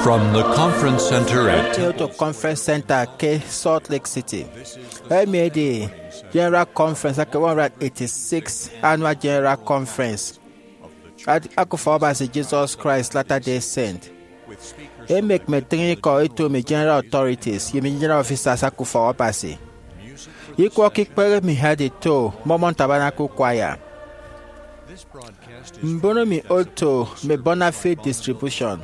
From the conference center at Kyoto Conference Center, Salt Lake City. I made the General Conference, 186th Annual General Conference at Akufobasi Jesus Christ Latter-day Saint. I make me three call to me general authorities, you mean general officers Akufobasi. Equal kick me had it to Momon Tabernacle Choir. Mbono mi auto me bona fide distribution.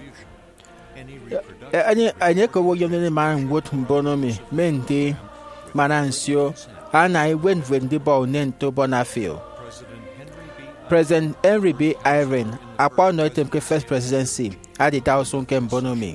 Any ko young man would mbono mi mende manansio and I went when the ball named to Bonafio. President Henry B. Irene upon no first presidency at the Dawson Kem Bonomi.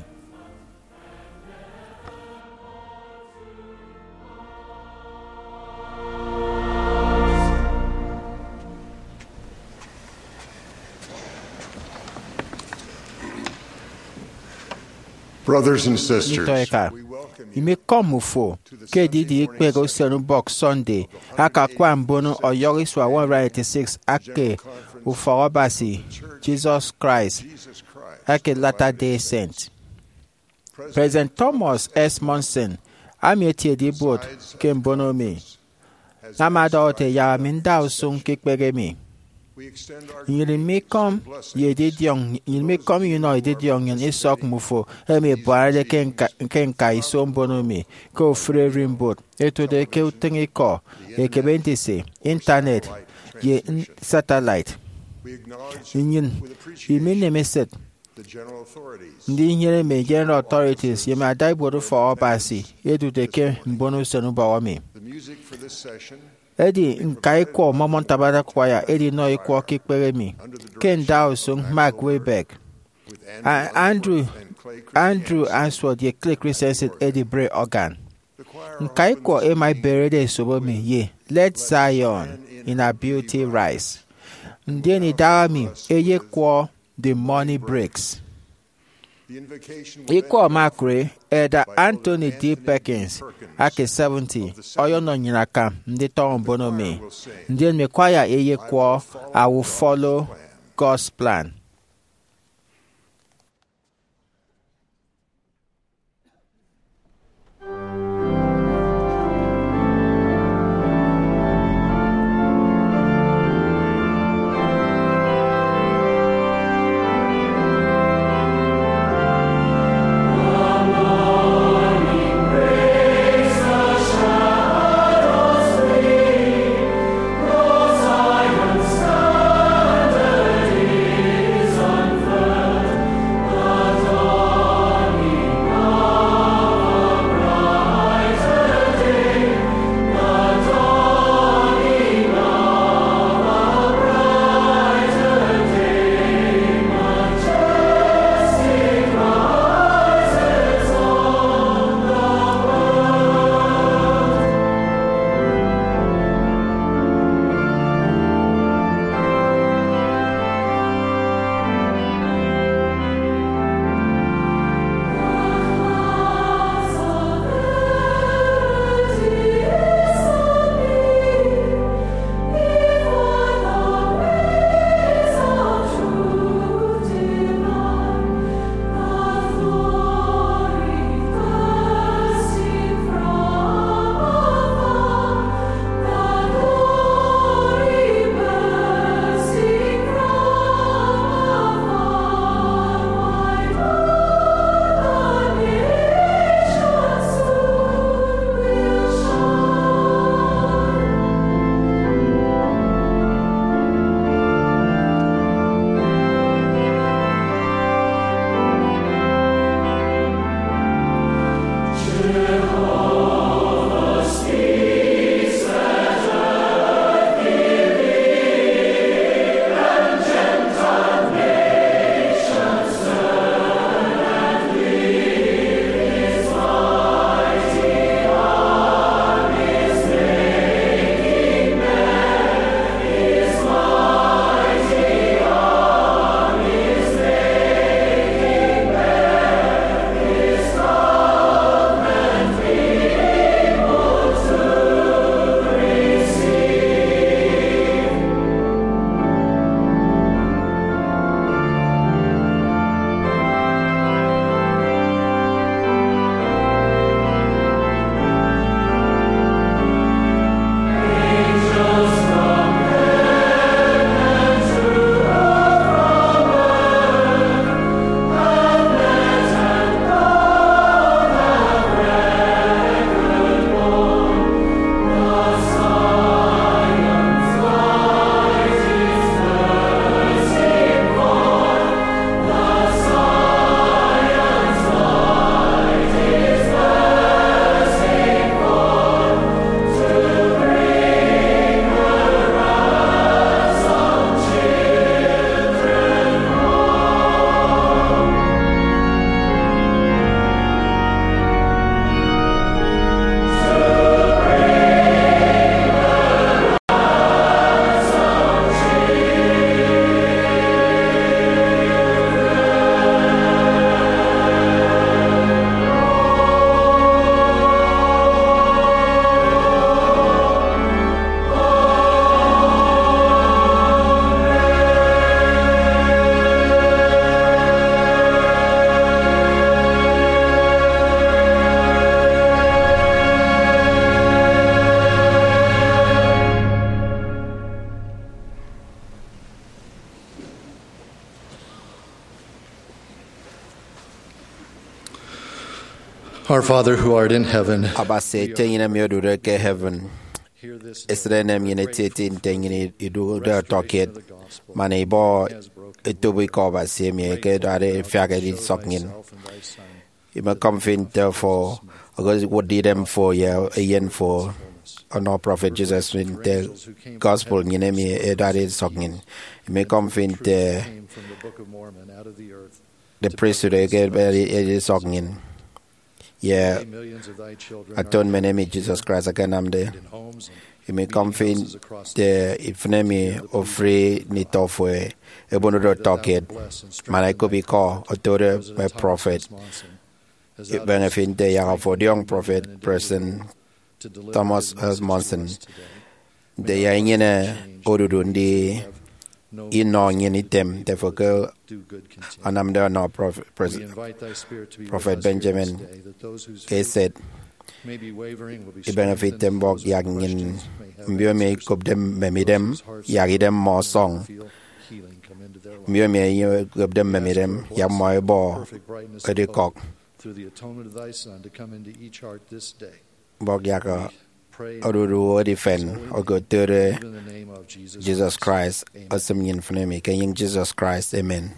Brothers and sisters, you may come for KDD Pego Senu Box Sunday, Aka Kwambono or Yoriswa 186 Ake Uforobasi, Jesus Christ, Ake Latter-day Saint. President Thomas S. Monson, Amieti di Boat, Kembono me. Namadote Yaminda Sung Kikbegemi. You may come, you did young, you may come, you know, did young and is sock mufo, me barre can kai son bonomi, go free rimboat, to the kilting a car, a cabentisi, internet, ye satellite. You mean a message. The general authorities, you may die board for all passy, ye do the care bonus and ubawami. Eddie Nkaiko Momon Tabernacle Choir, Eddie no equal kick me. Ken Dawson, Mark Wayback. Andrew answered the Clay Christensen Eddie Bray organ. Nkaiko e my buried sober me, ye, let Zion in her beauty rise. Ndeni Dawami, ye kwa the money breaks. Equal Macrae, Eda Anthony D. Perkins, Ake 70, Oyono Nyinaka, Nditon Bonomi. Then me choir eye kwa, I will follow God's plan. Our Father who art in heaven, Aba se tengina mi odu ke heaven. hear this day Esrene mi ne titi tengini idu da toket. Mane bo itu bi ko ba se mi ke dare fiage di soknin. Ima confident therefore because what did them for yeah again for our prophet Jesus in the gospel ni ne mi dare soknin. Ima confident came from the Book of Mormon out of the earth. the priesthood ke dare soknin. Yeah, Millions of thy children atonement name Jesus Christ again am there. in homes You may confine the ifnemi ofre nitofwe ebono do toket malaiko bi ko otore by prophet benefit the ya for the young prophet person Thomas S. Monson the ya ngene odudundi ino ngene tem the fogo anam there no prophet prophet Benjamin said I benefit them bog yagin mbio me kop dem memidem yagidem mo song mbio me kop dem memidem yam mo bo edikok through the atonement of thy Son to come into each heart this day. bog yaga odudu edifen ogotere In the name of Jesus Christ asemyin fnemi kaying Jesus Christ amen.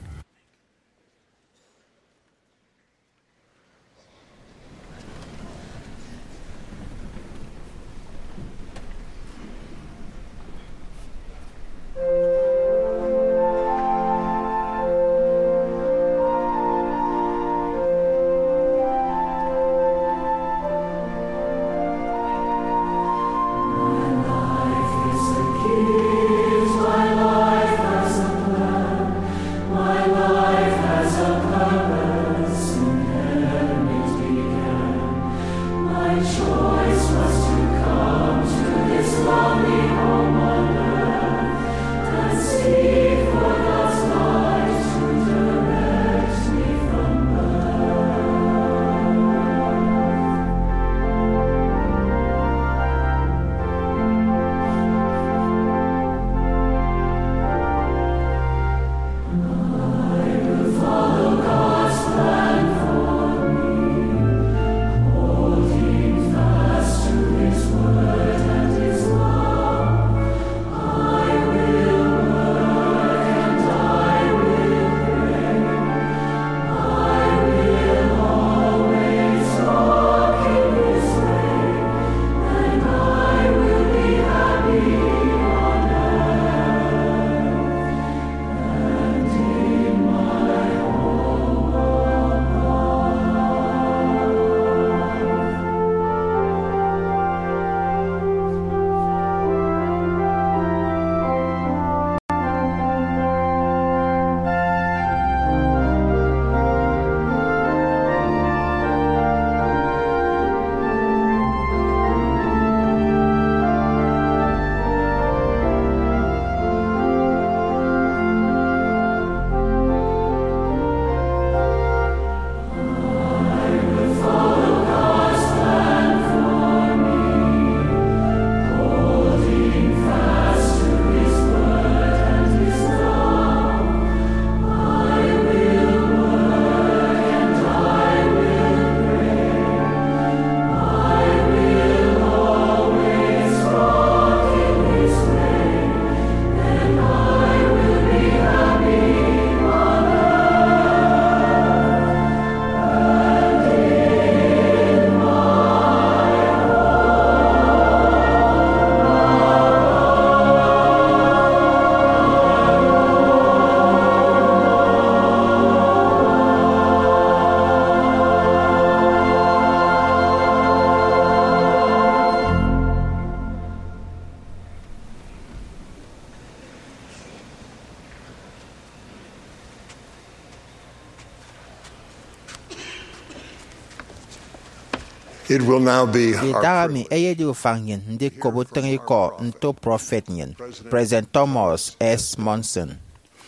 It will now be our Idagami eyedi ufangin ndi kobutengi ko nto prophet nyen President Thomas S. Monson.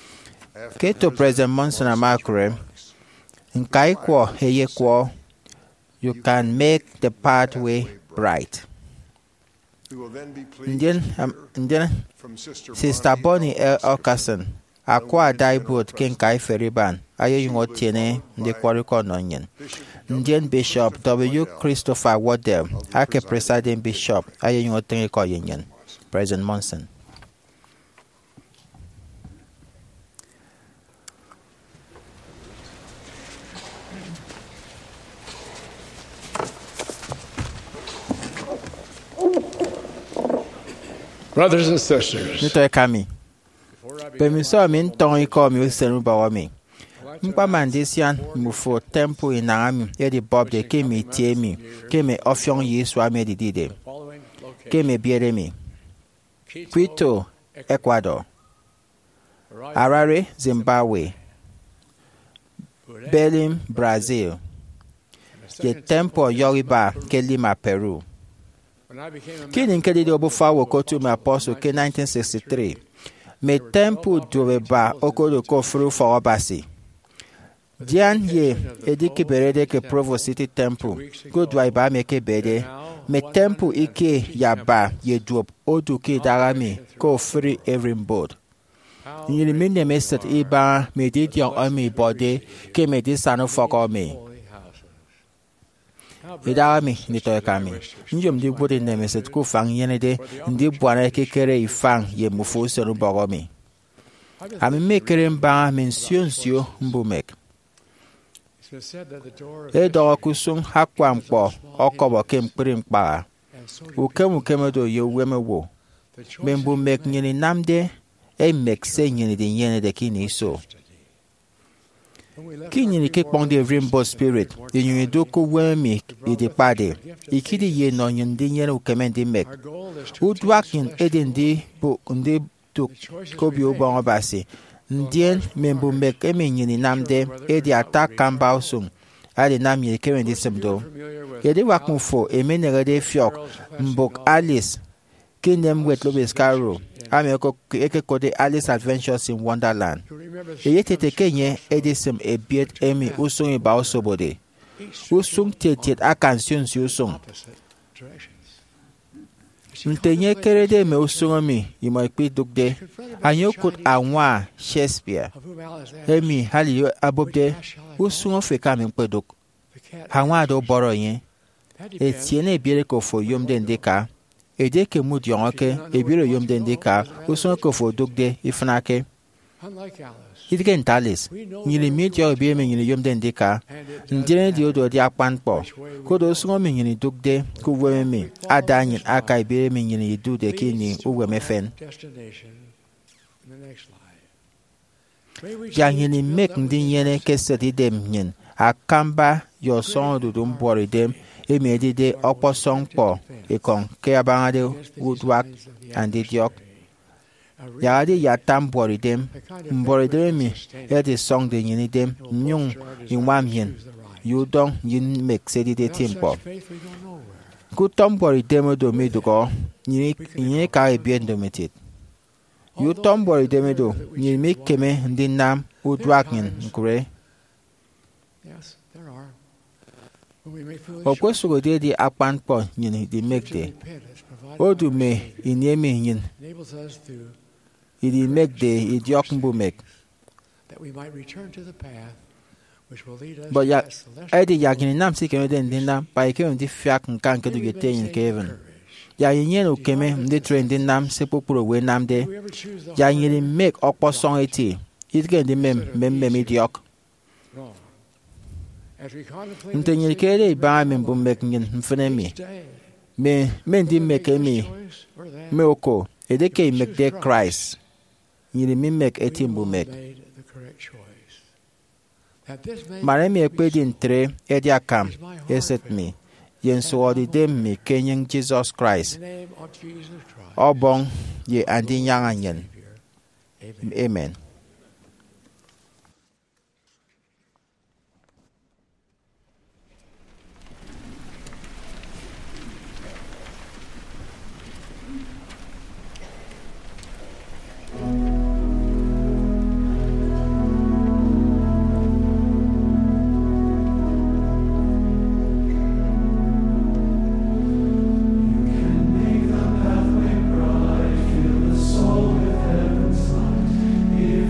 Keto President Monson amakure nkai kwa heye kwa you can make the pathway bright. we will then be pleased Ndian from Sister Sister Bonnie L. Ockerson Aqua Daibut King Kai Feriban, Ayungo Tiene, the Quarrico Nonion. Indian Bishop W. Christopher Waddell, Ake Presiding Bishop, Ayungo Teniko Union. President Monson. Brothers and sisters, Nito Kami. Permiso min tong iko mi usenu bawa mi. Mpa mandisian mufo tempo inami edi bob de kemi tiemi kemi ofyon Yesu ame didide. Kemi biere mi. Quito, Ecuador. Harare, Zimbabwe. Belém, Brazil. Ye tempo Yoruba ke Lima, Peru. Kini nkedi obu fawo kotu me apostle ke 1963. Me tempo dureba okodo kofru forobasi. Dian ye ediki berede ke Provo City Temple. Good waiba me ke bede. Me tempo ike yaba ye drop odu ke darami ko free every board. Yini minde me set iba me did young army body ke me disano foko me. Idami nito kami. Njom di budi ne me set ku fang yene de ndi bwana ke kere ifang ye mufu sonu bogo me. Ami me kere mba mensionsio mbumek. Edo kusung hakwa mkpo okobo kem kpirim kpara. Ukem do ye weme wo. Membu mek nyini namde mek se nyini de nyene de kini so. Kinyini ke ponde rainbow spirit. Yini do ko wemi ide pade. Ikidi ye no nyindi nyene ukemendi mek. Udwakin edindi bu ndi tuk kobi ubon basi. Ndien membu mek nyini namde edi attack kamba usung. Adi nam ye kemendi semdo. Yedi wakmufo emenere fiok mbok Alice kinem wet lobes karo. Ameko eke kode Alice Adventures in Wonderland. Yete kenye edisem ebiet emi usung iba osobode. Usung tetet akansion si usung. Ntenye kerede me usung mi imo ikpi dukde. Anyo kut anwa Shakespeare. Emi hali abobde usung feka mi mpeduk. Hanwa do boro yen. Etiene ebiere kofo yom den deka. Ede ke mud yonke ebiere yom den deka usung kofo dukde ifnake. Idgen talis. Nyili mit yo ebiere me nyili yom den deka. Ndire di odo di akpanpo. Kodo usung me nyili dukde kuwe me. Adanyin aka ebiere me nyili du de kini uwe me fen. Janyini mek ndi yene keseti dem nyen. Akamba yo son dudum bori dem emedi de okpo song po ekon ke abangade woodwork and idiok yadi yatam bori dem mbori dem mi edi song de yini dem nyung inwam yin yudong yin mek sedi de timpo kutom bori dem do medugo yini ka ebien do metit yutom bori dem do yini mek keme ndi nam woodwork yin nkure. Okwesugo de di akpanpo nyini di mekde. Odu me inyemi nyin. Idi mekde idiok mbu mek. But ya edi yakini nam si keme den dinam pa ikeme di fiak nkan kedu gete yin keven. Ya yinyen ukeme mdi train din nam se popuro we nam de. Ya yini mek okpo song eti. Itgen di mem idiok. Ntenye kere ba me mbu mek nyin mfenemi. Me ndi mek emi. Me oko. Edeke mek de Christ. Nyiri mi mek eti mbu mek. Maremi ekpe din tre edi akam. Eset mi. Yen suwadi dem mi kenyeng Jesus Christ. Obong ye andi nyanganyen. Amen. If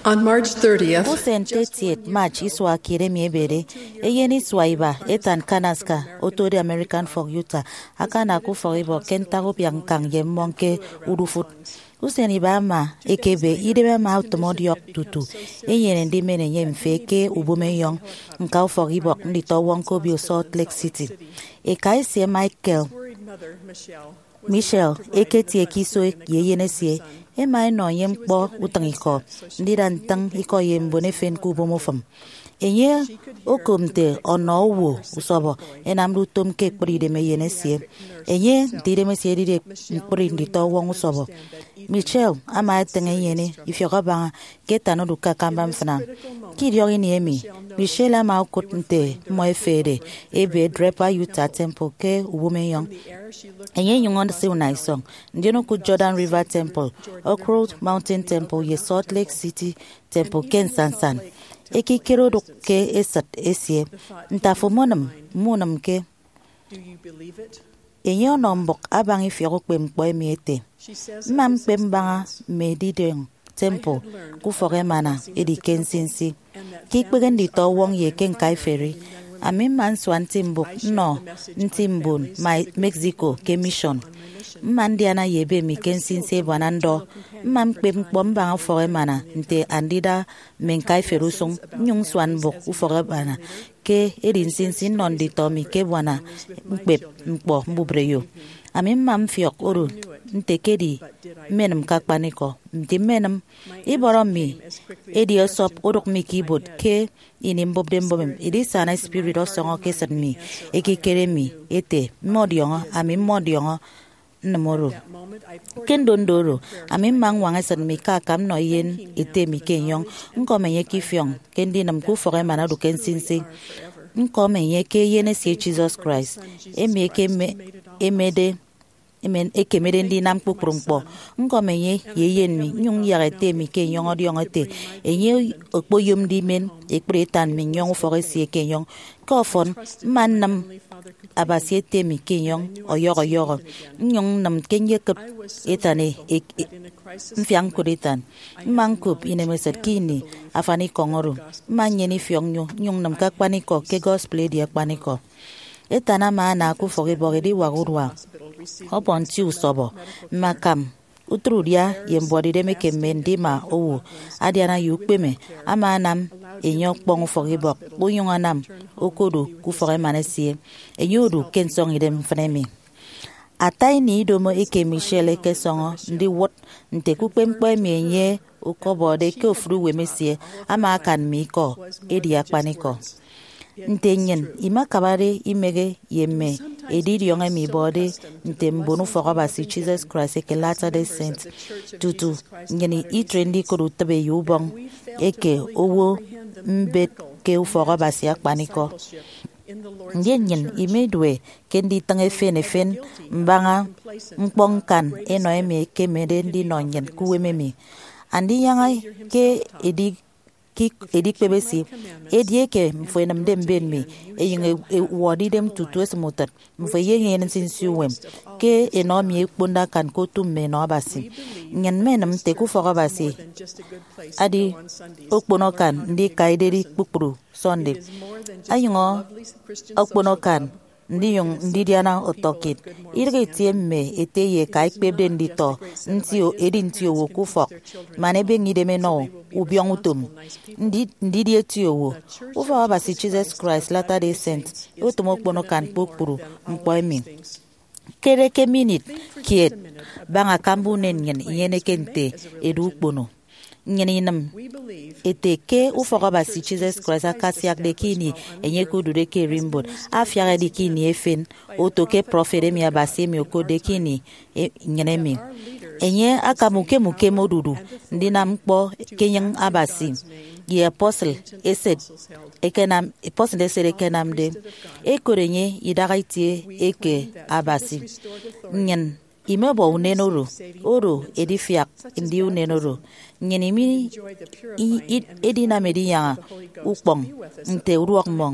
On March 30th, Usen 30th March iswa kiremi ebere eyeni swaiba etan kanaska otori American for Utah akana ku for ibo kentago biang kang yemonke urufut Usen ibama ekebe idebe ma automodio tutu eyene ndi mene yemfeke ubume yong nka for ibo ndi to wonko bi Salt Lake City ekai se Michelle eketi ekiso yeyenesie ema no yem kpo utangiko ndira ntang iko yembo ne fen ku bomofam enye okomte ono wo usobo enamru tomke pride me yenesie enye dire me sie dire prindi to won usobo Michelle ama tenge yene ifyoga keta no duka kamba mfana kidio ni emi Michelle ama okotnte mo efere ebe Draper Utah Temple ke ubume yong enye yongon se unai song ndino ku Jordan River Temple Oakwood Mountain Temple ye Salt Lake City Temple ken sansan eki kero ke esat esie ntafo monam ke enye nombok abang ifyoko kpemkpo emiete mam kpembanga medideng Temple ku foremana edi kensinsi kikpegen di to wong ye ken kai ferry Amin man swan timbuk no ntimbun my Mexico ke mission mandiana yebe mi kensin se banando mam pem bomba fore mana nte andida menkai ferusung nyung swan bok u fore bana ke edin sin non di to mi ke bana pep mpo mbubreyo Amin mam fiok oru nte kedi menam kakpaniko nte menam iboro mi edio sop orok mi keyboard ke inimbob dembom idisana spirit of song kesat mi ekikere mi ete modiongo ami modiongo namoro kendondoro ami mangwanga san mi kakam no yen ete mi kenyong ngome yekifyong kendi nam ku fore mana du kensinsi ngome yeke yene se Jesus Christ ekemede ndi nam kukrumpo ngome yeyen mi nyung yarete mi kenyong odiongote enye okpoyum di men ekpretan mi nyong fore se kenyong kofon manam abasiete mi kenyong oyoro nyong nam kenye kep etane mfiang kuritan mangkup inemeset kini afani kongoru manyeni fyong nyong nam kakpaniko ke gospel dia kpaniko etana mana ku fore bogedi wagurwa Opon tiu sobo makam utrudia yembodi de meke mendima owo adiana yukpeme amanam enyo kpong foribok buyunganam okodo ku fore manesie enyodu kensong idem fremi atai ni domo eke Michelle ke songo ndi wot nte ku pempe menye ukobode ke ofru wemesie amakan miko edi akpaniko ntenyen ima kabare imege yemme ediri yonga mi body ntembonu forabasi Jesus Christ ke Latter-day Saints tutu nyeni itrendi ko rutabe yubong eke owo mbet ke forabasi akpaniko nyenyen imedwe kendi tange fen mbanga mpongkan eno eme ke medendi nonyen kuwememi andi yanga ke edik pebesi edieke mfenam dem benmi eyinge wodi dem tutues mutat mfeye yen sinsuwem ke enomi ekponda kan ko tumme no basi nyen menam te ku foga basi adi okpono kan ndi kaideri kpukpuru Sunday ayingo okpono kan ndi diana otokit irge tiemme eteye kai pebde ndito ntio edintio wo kufok manebe ngideme no ubiong utum ndi die tio ufa basi Jesus Christ Latter-day Saints utumokpono kan pokpuru mpoemi kereke minute kiet banga kambunen yene kente edukpono nyeninam eteke ufoka basi Jesus Christ akasiak de kini enye kudu de ke rimbot afiare de kini efen otoke profere mi abasi mi okode kini nyenemi enye akamuke modudu ndina mkpo kenyang abasi ye apostle eset ekenam apostle eset ekenam de ekorenye idagaitie eke abasi nyen imebo unenoro oro edifiak ndi unenoro nyenimi edina media ukpong nte uruok mong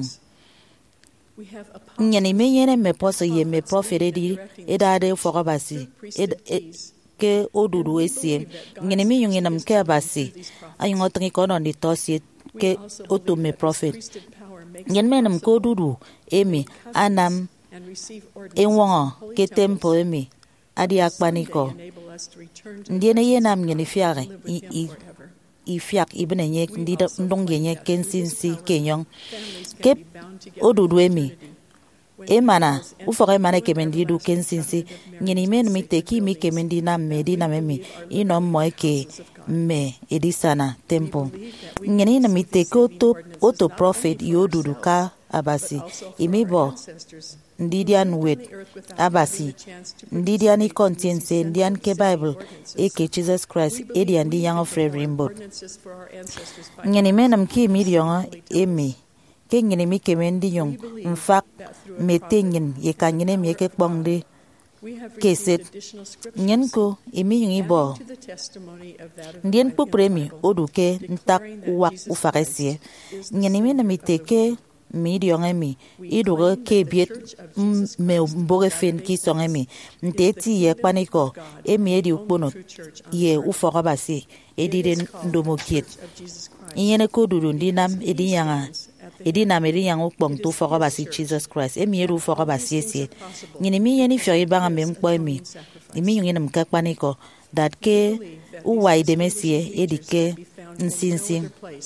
nyenimi yene me poso ye me profere di edade forabasi ke odudu esie ngene mi yungi nam ke abasi ayung otangi kono ndi tosie ke otome prophet ngen menam ko dudu emi anam enwongo ke tempo emi adi akpaniko ndiene yenam ngene fiare I fiak ibene nye ndida ndonge nye kensinsi kenyong ke odudu emi emana ufore mana kemendi du kensinsi ngeni men mi teki mi kemendi na medi na memi ino moike me edisana tempo ngeni na mi teki oto prophet yodudu ka abasi imibo ndidian wet abasi ndidian I conscience ndian ke Bible eke Jesus Christ edian di yang of rainbow ngeni menam ki midionga emi ke ngene mi kemendi yong mfak metengin ye kangene mi ke bongde keset nyen ko emi yong ibo ndien popremi oduke ntak wak ufaresie ngene mi na miteke mi dionga mi idugo ke biet me mboge fen ki songa mi nteti ye paniko emi edi ukpono ye ufora basi edire ndomokiet yene ko dudu ndinam edi yanga edina meri yang ukpong tu fora basi Jesus Christ emi eru fora basi ese ngini mi yeni fori banga memkpo emi imi yungi nam kakpaniko that ke uwai demesie edike nsinsi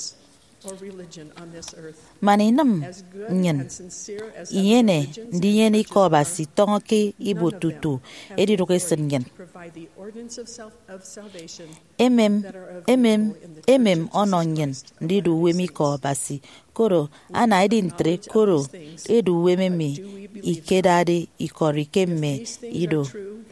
maninam nyen yene ndi yene ko basi tongo ke ibotutu edi roke sengen emem ononyen ndi du wemi ko basi koro ana edintre koro edu wememi ikedade ikorike me ido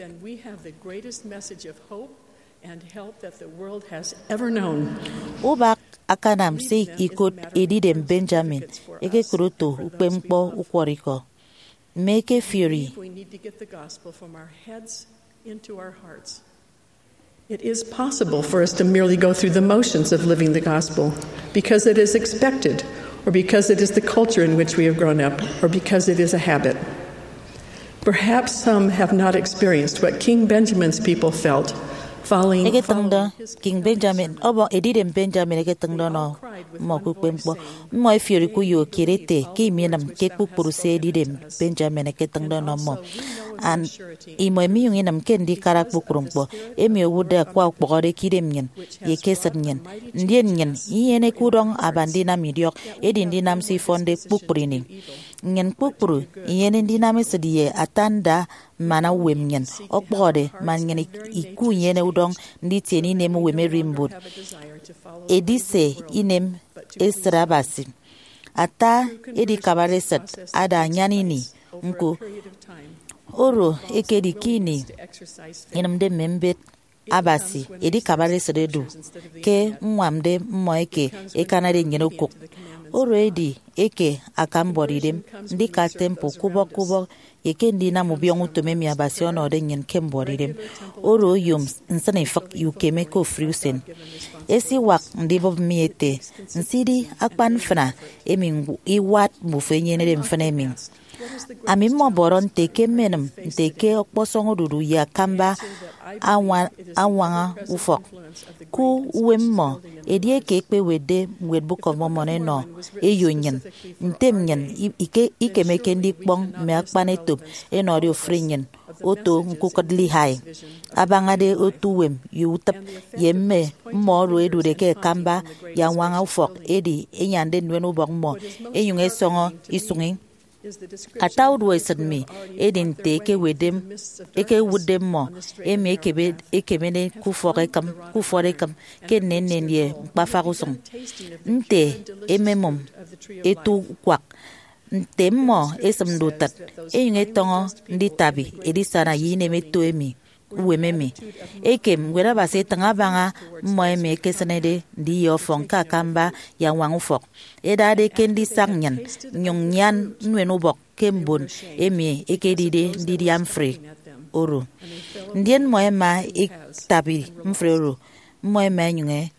and help that the world has ever known. Ubak akanam se ikot edidem Benjamin eke kuruto upempo ukwariko make fury. We need to get the gospel from our heads into our hearts. It is possible for us to merely go through the motions of living the gospel because it is expected, or because it is the culture in which we have grown up, or because it is a habit. Perhaps some have not experienced what King Benjamin's people felt eke tangda King Benjamin obo edidem Benjamin eke tangda no mo ku pempo mo fiori ku yo kirete ki mienam ke ku puruse edidem Benjamin eke tangda no mo an imo mi yung inam kendi karak bu kurumpo emi wuda kwa pogore kidem nyen ye kesat nyen ndien nyen yene kudong abandina midiok edindinam si fonde puprini nyen pupuru yene diname sedie atanda mana wemnyen okbode man nyen iku yene udong nditi ni nemu weme rimbut edise inem esrabasi ata edi kabaresat ada nyanini nku oro ekedi kini inamde membet abasi edi kabaresat edu ke mwamde mmoeke ekanade nyeno kok oro edi eke akamboridem ndika tempo kubo yeke ndina mubiong utomemi abasi ono de nyen kemboridem oro yum nsane fak yukeme ko friusen esi wak ndibo miete nsidi akpan fna emingu iwat mufenye ne mfane min ami mo boron teke menem teke okposongo dudu ya kamba anwa ufok ku wemmo edie kekpe wede wed book of Mormon no eyonyen ntemnyen ikemeke ndi kpong me akpanetop enori ofrinyen oto nkukadli hai abangade otuwem yutap yemme moro edu deke kamba ya wanga ufok edi enyande nwenu bok mo eyunge songo isungi atawdu esadmi edin teke wedem eke wudem mo eme ekebene kufore kam kenenen ye bafarusong nte ememom etu kwak nte mo esamdutat eyunge tongo nditabi edisana yine meto emi uwememi ekem gwera base tanga banga mo eme kesenede ndi yo fonka kamba ya wangufok edade kendi sangyan nyongyan nwenubok kembon emi ekedide ndidi amfre oro ndien mo ema ektabi mfre oro mo ema nyunge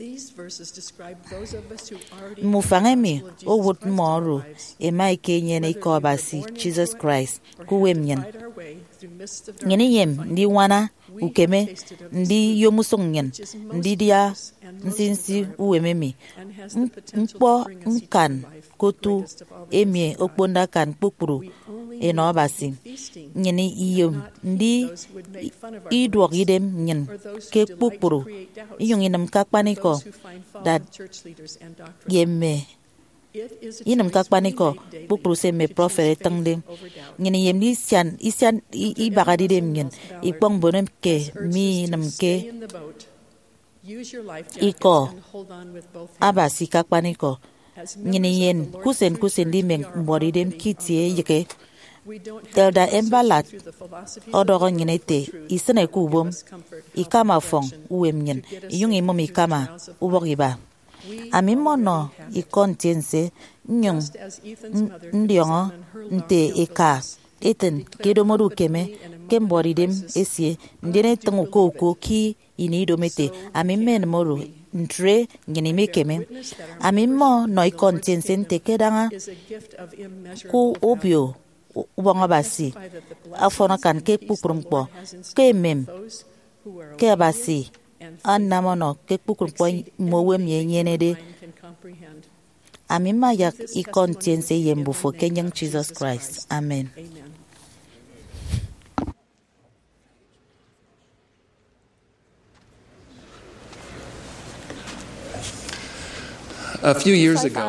mufangemi owut moro ema ikenye ne ikobasi Jesus Christ kuwemnyen ngene yem ndi wana ukeme ndi yomusong nyen ndi dia nsinsi uwememi mkpo nkan kotu emie okponda kan kpokpuru enobasi nyeni iyom ndi idwok idem nyen ke kpokpuru iyonginam kakpaniko dat yemme inam kakpaniko kpokpuru se me profere tangde nyeni yem isian ibagadi dem nyen ikpong bonem ke mi nam ke iko abasi kakpaniko nyeni yen kusen di meng mbori dem kitie yike telda embalat odoro nyene te isene kubom ikama fong uwem nyen iyung imom ikama ubogiba amimono ikontiense nyung ndiongo nte eka eten kedomodu keme kembori dem esie ndene tangu koko ki inidomete amimen moru ntre nyene mekeme amimo no ikontiense nte kedanga ku obio ubonga basi afona kan ke pukurumpo ke mem ke basi annamono ke pukurumpo mowem yenyene de amima yak ikontiense yembu for Kenyan Jesus Christ. Amen. A few years ago,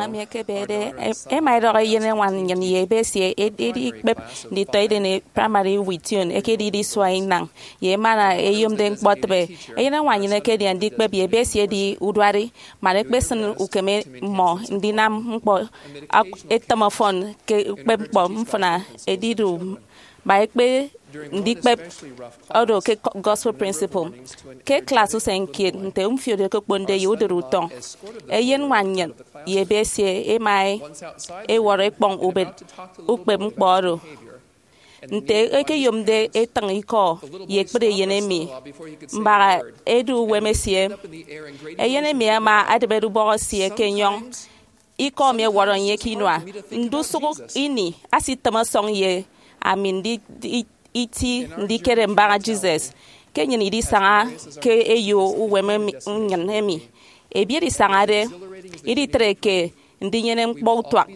primary within ekedi swine nang ye mana eyum den botbe eyena wanyine kedi andi kpe bi ebesie di udwari mare kpesen ukeme mo ndinam mpo etamafon ke kpe mpo mfona edidu ba ekpe ndi kpe odo ke gospel principle ke class usenkie nte umfiode ke kponde yoduru ton eyen wanyen ye besie e mai e wore kpong ubed ukpe mkporo nte eke yomde etang iko ye kpede yenemi mbara edu wemesie eyenemi ama adebedu bosie kenyong iko me woron ye kinwa ndusugu ini asitama song ye amin di iti ndikere mbara Jesus kenyen idi sanga ke eyo uweme nyanemi ebieri sanga de idi treke ndinyene mkpotwa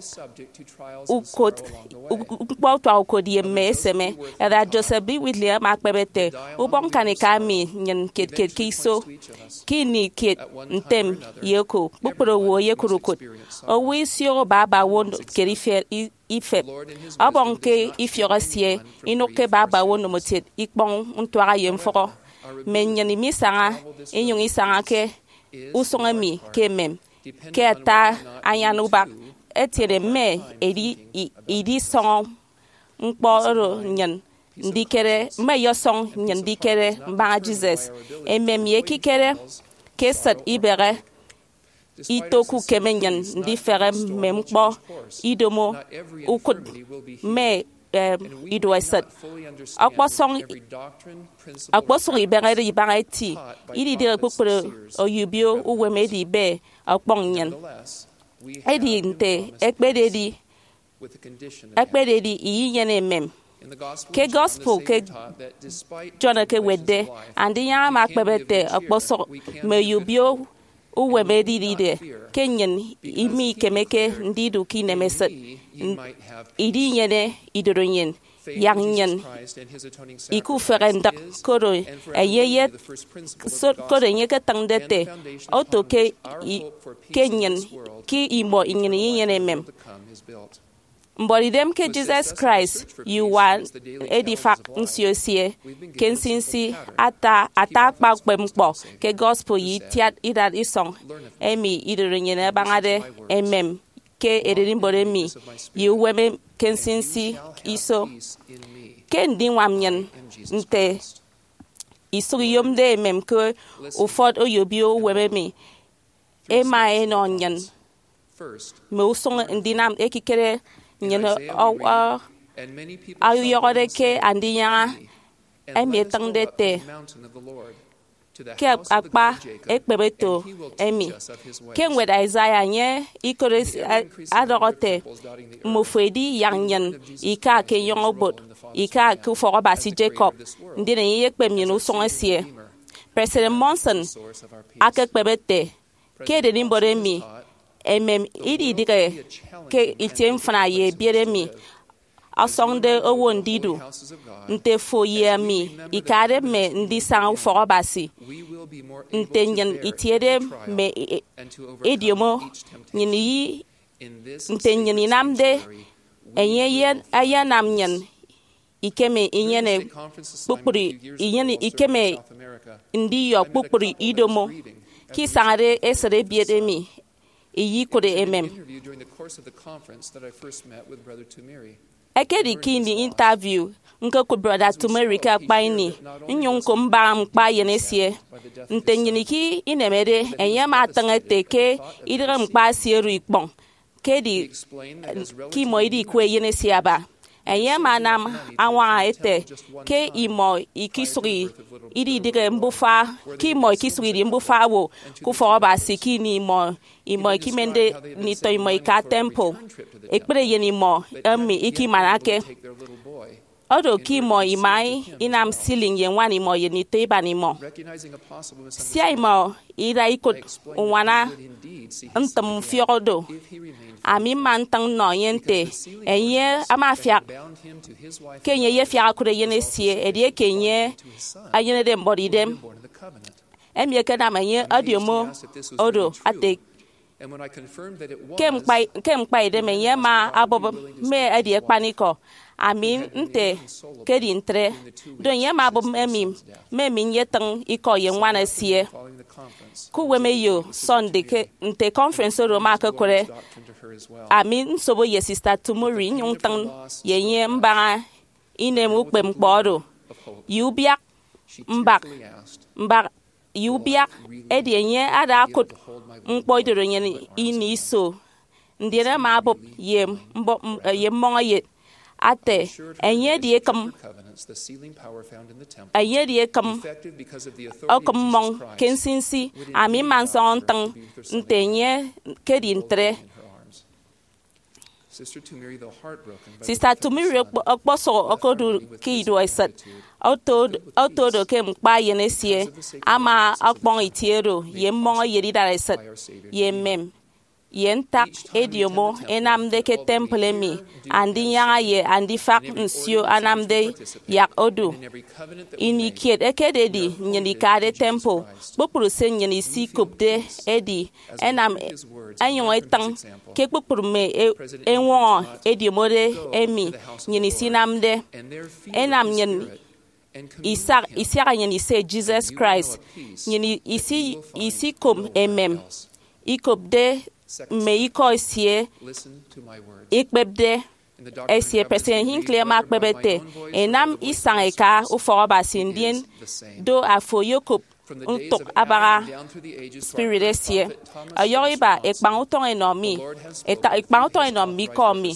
ukodi meseme ada Joseph bi William akpebete ubon kanikami nyen ket kiso kini ket ntem yeko bupro wo yekurukut o wisio baba won kerife ife abonke ifiorasie inoke baba won motet ikpon ntwara yemforo menyani misanga enyung isanga ke usongami kemem keta ayanuba etere me edi song mkporo nyen ndikere me yo song nyen ndikere mba Jesus emem yekikere kesat ibere itoku kemenyen ndifere memkpo idomo ukud me idwesat akposong ibere ibarati idi dire pupure oyubio uwemedi be akponyen edi nte ekpededi iyene mem ke gospel ke jona ke wede andi ya makpebete akposo me yubio uwemedi dide kenyen imi kemeke ndidu kinemeset idi yene idoronyen yangen iku ferenda koro ayeye so koro nyeke tangdete auto ke kenyen ki imo ingene yene mem mbolidem ke Jesus Christ you want edifak nsiosie kensinsi ata kpakpemkpo ke gospel yi tiat idat isong emi idoronyen bangade emem ke ederimbore mi you weme kensinsi iso kendi wamyen nte iso yomde mem ko ufod oyobio weme mi ema enonyen me usong ndinam ekikere nyene ayu yogode ke andinya emetangdete ke akpa ekpebeto emi ke nwere Isaiah nye ikore adorote mofedi yanyen ika ke yongobot ika ku forobasi Jacob ndine ye kpemyen usongesie President Monson akekpebete ke de nimbore mi emem idi dige ke item fana ye bieremi asonde owo ndidu nte foye mi ikare me ndi sang forobasi nte nyen itiede me idiomo nyini nte nyini namde enye aya namnyen ikeme inyene pupuri inyene ikeme ndi yo pupuri idomo ki sangare esere biedemi iyi kode emem ekedi kini interview nke ku brother Tumeri ka kpaini nyun ko mba mkpa yenesie ntenyini ki inemede enyema atangete ke idire mkpa sieru ikpon kedi ki moidi kwe yenesie aba enyema nam awa ete ke imo ikisuri idi dire mbufa ki mo ikisuri mbufa wo ku foroba sikini imo ikimende ni to imo ika temple ekpere yeni mo emi ikimanake odo ki mo imai inam ceiling yenwani mo yeni to ibani mo sia imo ira ikot unwana ntam fiodo ami mantang no yente enye amafia kenye ye fia kure yene sie edie kenye ayene dem body dem emye kana manye adiomo odo ate kem pai de menye ma abob me adie paniko ami nte kedi ntre do nye ma abob me nye tang iko yenwana sie kuweme yo Sunday ke nte conference ro ma ka kore ami nsobo ye sister Tumori nyung tang yenye mba inemu kpem kporo yubiak mbak yubiak edienye ada akut mkpoidoro nye ini so ndire ma abob ye monga ye ate enye die kam mong kensinsi ami manson tang ntenye kedintre Sister Tumeri okposo okodu kido esat auto do kem pa yenesie ama akpon itiero ye monga yeri dara esat ye mem yentak ediomo enamde ke temple mi andi yanga ye andi fak nsio anamde yak odu ini kiet ekededi nyeni kade temple bopuru sen nyeni si kopde edi enam anyo etang ke bopuru me enwo ediomo de emi nyeni sinamde enam nyeni Isaac nyeni say Jesus Christ nyeni isi kom emem ikopde me iko sie ikbebde esie pesen hinkle ma kbebete enam isangeka uforoba sindien do afoyokop untok abara spirit esie ayoiba ekpanguton enomi eta ekpanguton enomi komi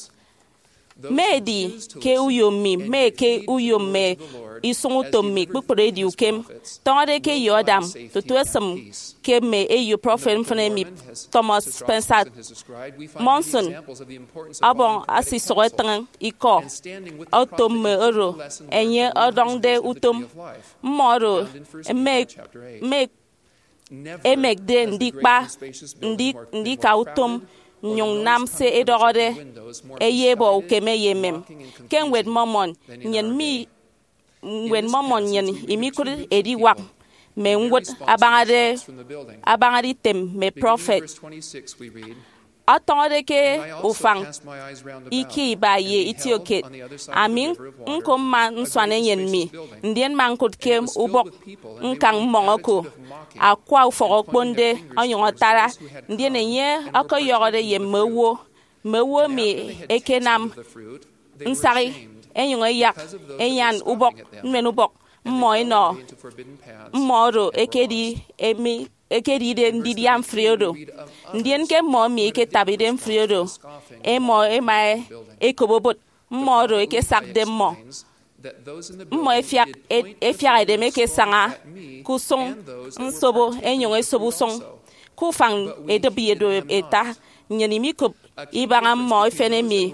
medi ke uyomi me ke uyome isontomi kpukpere di ukem tode ke yodam to twesam ke me eyu prophet mfnemi Thomas Spencer Monson abon asisoretan iko autom oro enye odonde utom moro me emegde ndikpa ndika utom nyong nam se edore eyebo ukeme yemem ken wed momon nyen mi when momon nyen imikuri edi wak me ngwot abangari tem me prophet atore ke ufang iki ba ye itioke amin nkomma nswane yen mi ndien mankut ke ubok nkang mongoko akwa ufokponde anyotara ndien enye akoyore ye mewo mi ekenam nsari enyo yak enyan ubok menubok moino moro ekedi de ndidi am friodo ndien ke momi eke tabide friodo emo ema ekobobot moro eke sak dem mo mo efiak edeme ke sanga ku song nsobo enyong esobu song ku fang edobi edo eta nyani mi ko ibanga mo efene mi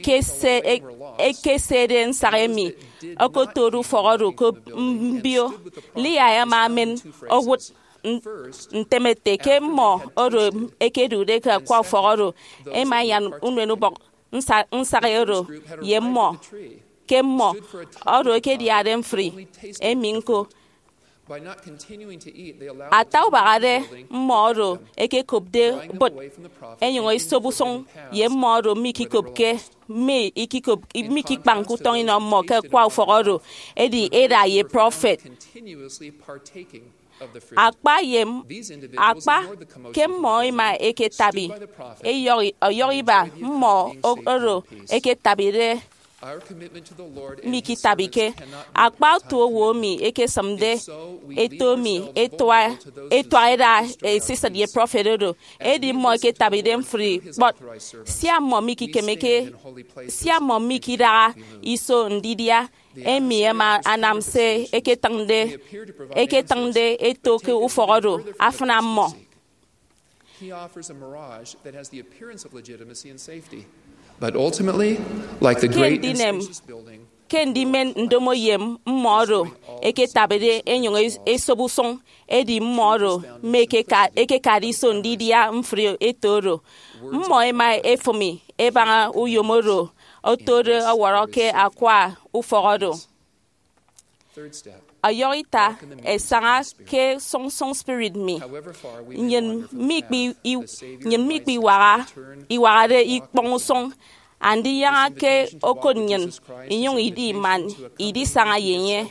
ekese den saremi akotoru fororu ko mbio li aya mamen owut ntemete ke mo oro ekedu de ka kwa fororu e mayan unwenu bok nsarero yemmo kemmo oro ekedi adem free eminko atau bagade moro eke kopde bot enyo isobusong ye moro miki kopke me ikikop miki bankutong ino mo ke kwa forodo edi era ye prophet akpa kemmo ima eke tabi eyori ba mo oro eke tabire miki tabike akpa to wo mi eke samde etomi etwa era sister the prophet do edi mo eke tabide free but siamo miki kemeke siamo miki da iso ndidia emi ema anamse eke tangde etoke uforodo afna mo. He offers a mirage that has the appearance of legitimacy and safety. But ultimately, like the great and spacious building, kendi men ndomo yem mmoro eke tabede enyong esobusong edi mmoro meke ka eke kariso ndidia mfrio etoro mmo ema efomi ebanga uyomoro otore aworoke akwa uforodo. Third step. Ayoita esanga ke song spirit mi nyen mikbi wara de ikpong song andi yanga ke okonyen inyong idi man idi sanga yenye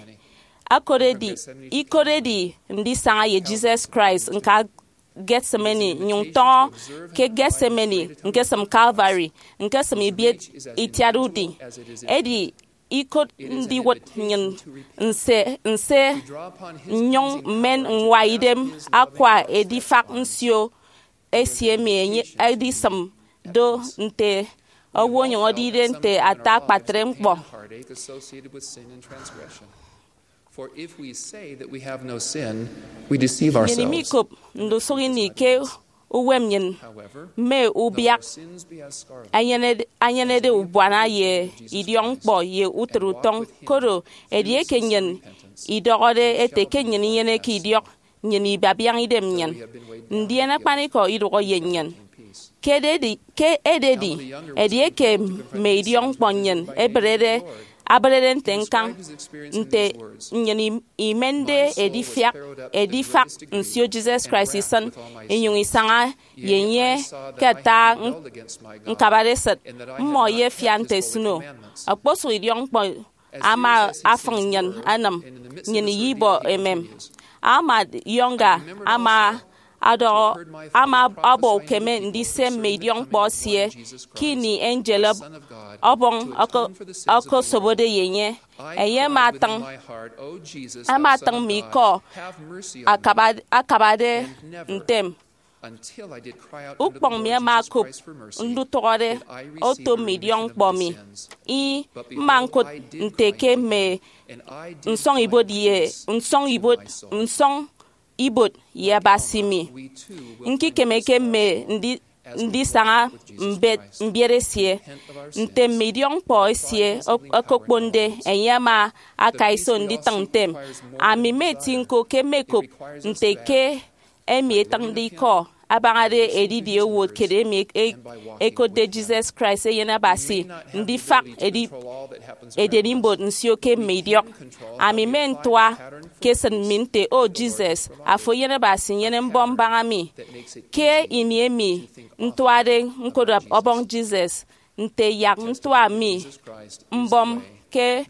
ikoredi ndi sanga ye Jesus Christ nka Gethsemane nyungton ke Gethsemane nke sam Calvary nke sam ibiet itiarudi edi ikot ndi wat nyen nse nyong men waidem akwa edi fak nsio esieme edi sam do nte owo nyon odi nte atak patrem kpo. For if we say that we have no sin, we deceive ourselves. Me ubiak ayenede ubwana ye idiong po ye utrutong koro edie kenyen idogode ete kenyen yene ki idiok nyeni babiang idem nyen ndiena paniko idogo yenyen ke ededi edie ke me idiong po nyen ebrede abrede ntenkan nte nyeni imende edifak nsio Jesus Christ son inyung isanga yenye kata nkabareset mo ye fiante suno aposo idiong po ama afang nyen anam nyeni yibo emem ama yonga ama abo keme ndi sem medium bosie kini angel obong ako sobode yenye eye matang miko akabade ntem ukpong mi makop ndutore auto medium bomi I mankot nteke me nsong ibot ya basimi nki kemeke me ndi sanga mbieresie nte medium po sie okokponde enyama akaiso ndi tantem ami metinko ke makeup nteke emi etangdi ko abangade edidi owo kede mi eko de Jesus Christ yena basi ndi fak edimbo nsio ke medium ami mentwa kesen minte o Jesus afo yena basi yena mbomba mi ke iniemi ntwade nkodo obong Jesus nte yak ntwa mi mbom ke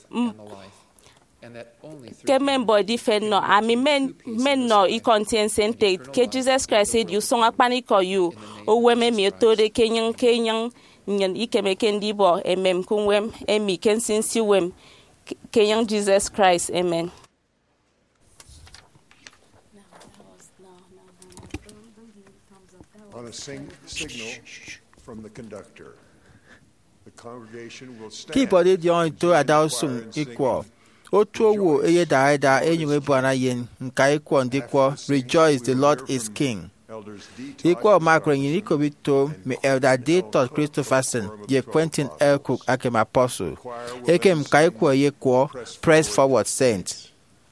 member defend no ami men no I contain sente ke Jesus Christ said you song akpani ko you o weme mi to de kenyan nyen ikeme kendi bo emem kunwem emi kensinsi wem kenyan Jesus Christ amen. On a signal from the conductor, Kibodi di on to adawsum equal. Otu owo eye daida enywe bwana yen nka equal ndikwo rejoice the Lord is king. Equal macro yiniko bito me Elder D. Todd Christopherson ye Quentin L. Cook akem apostle. Ekem ka equal ye kwa press forward saint.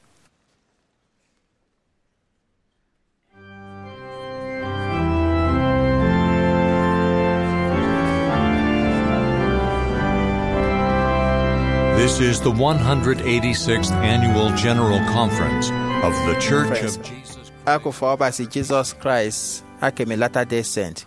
This is the 186th Annual General Conference of the Church of Jesus Christ. Ako for Obasi Jesus Christ, Akeme Latter-day Saint.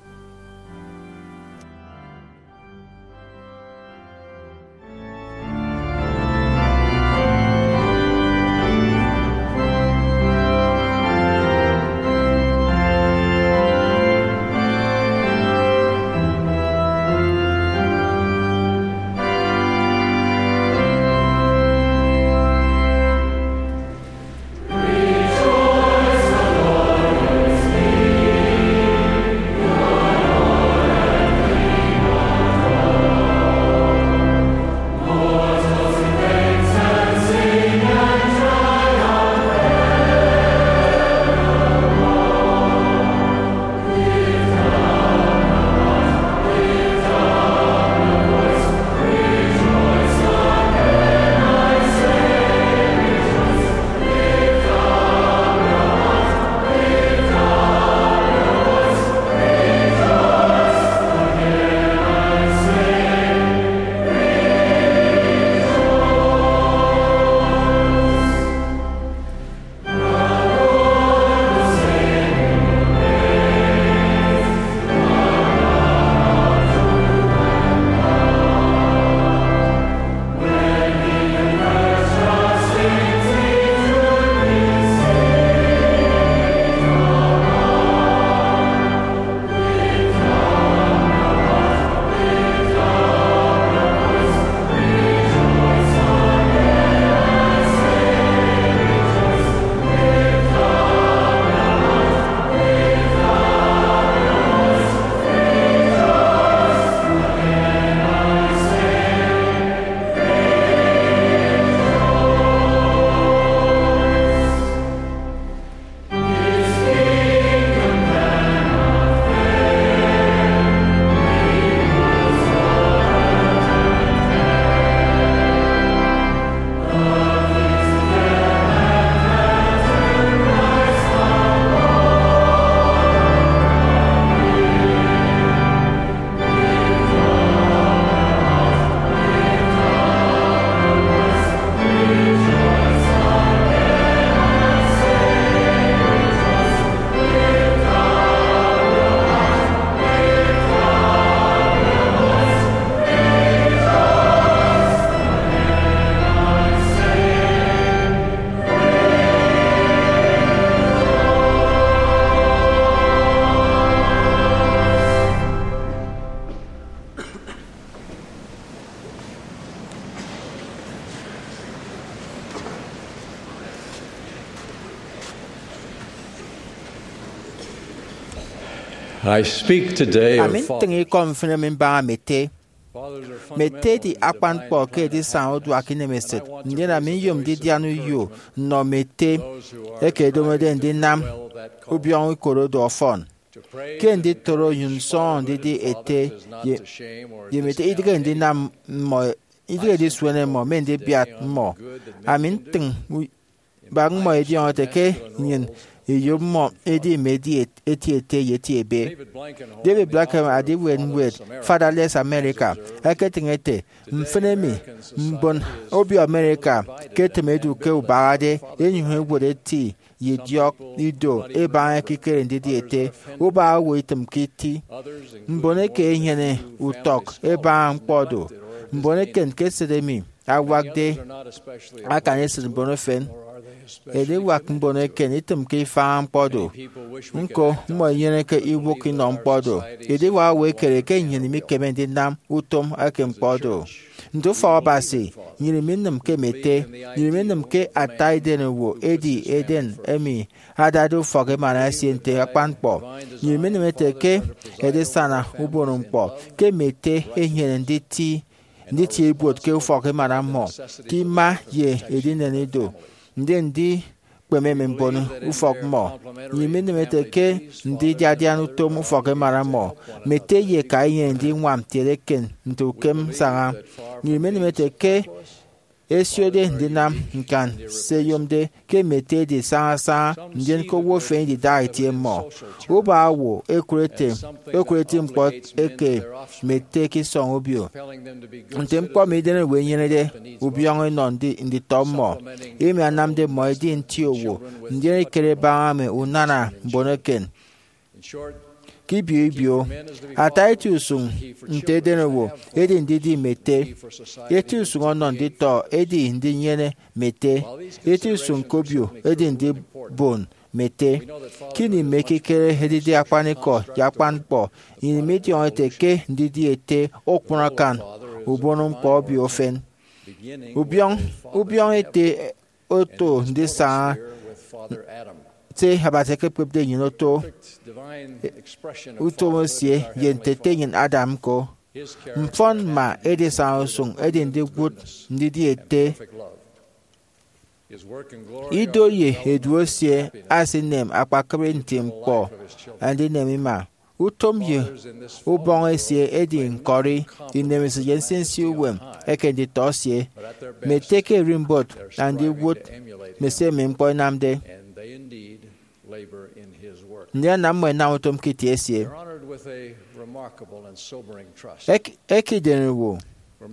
I speak today of Amin tingi konfine min ba mete. Mete di akpan po ke di san odu akine meset. Ndena min yom di dianu yo no mete. Eke do meden di nam ubion koro do fon. Ken di toro yun son di ete ye mete idige di nam mo idige di swene mo men di biat mo. Amin ting bang mo edi on te ke nyen you mo edi medi eti yeti ebe. David Blackham adi wen wed Fatherless America. Aketing ete mfenemi mbon obi America ketemedu ke ubarade enyu wode ti yediok ido eba ekikere ndidi ete uba wetem kiti mbone ke enyene utok eba mkpodo mbone ken kesedemi awagde aka nesir bono fen ede wak mbono ken itum ke fa mpodo nko mo yene ke iwo ki no mpodo ede wa we kere ke nyini mi kemendi nam utom ake mpodo ndo fa basi nyiri minum ke mete nyiri minum ke ataide no wo edi eden emi adado foge mana siente akpanpo nyiri minum ete ke ede sana ubonu mpo ke mete enyene nditi ibot ke foge mana mo ki ma ye edi nenido ndi kpeme mbonu ufok mo nyimene meteke ndi jadianu tom ufok mara mo mete ye ka yen ndi nwam tereken ntokem sanga nyimene meteke esiode ndi nam nkan seyomde ke mete di sanga ndi ko wo fen di daiti mo uba wo ekurete mpo eke mete ki son obio ntempo medene wenyene ubiong no ndi tomo imi anamde mo di nti owo ndi kere ba ame unana bonoken kibio ataitu sun ntedene wo edi ndi mete etu sun ono ndi to edi ndi nyene mete etu sun kobio edi ndi bon mete kini mekikere hedidi akpaniko yakpanpo ini meti on teke ndidi ete okpunakan ubonu mpo bi ofen ubion ete oto ndi sa te habateke pepde yinoto utomosie yentete yin adam ko mfon ma edi sa sung edi ndi gut ndidi ete idoye eduosie asinem akpakere ntimpo andi nemima utomye ubon esie edi nkori inemisi jensensi uwem ekendi tosie meteke rimbot andi wood mese mimpo namde nya namwe na utom kiti esie ekidenwo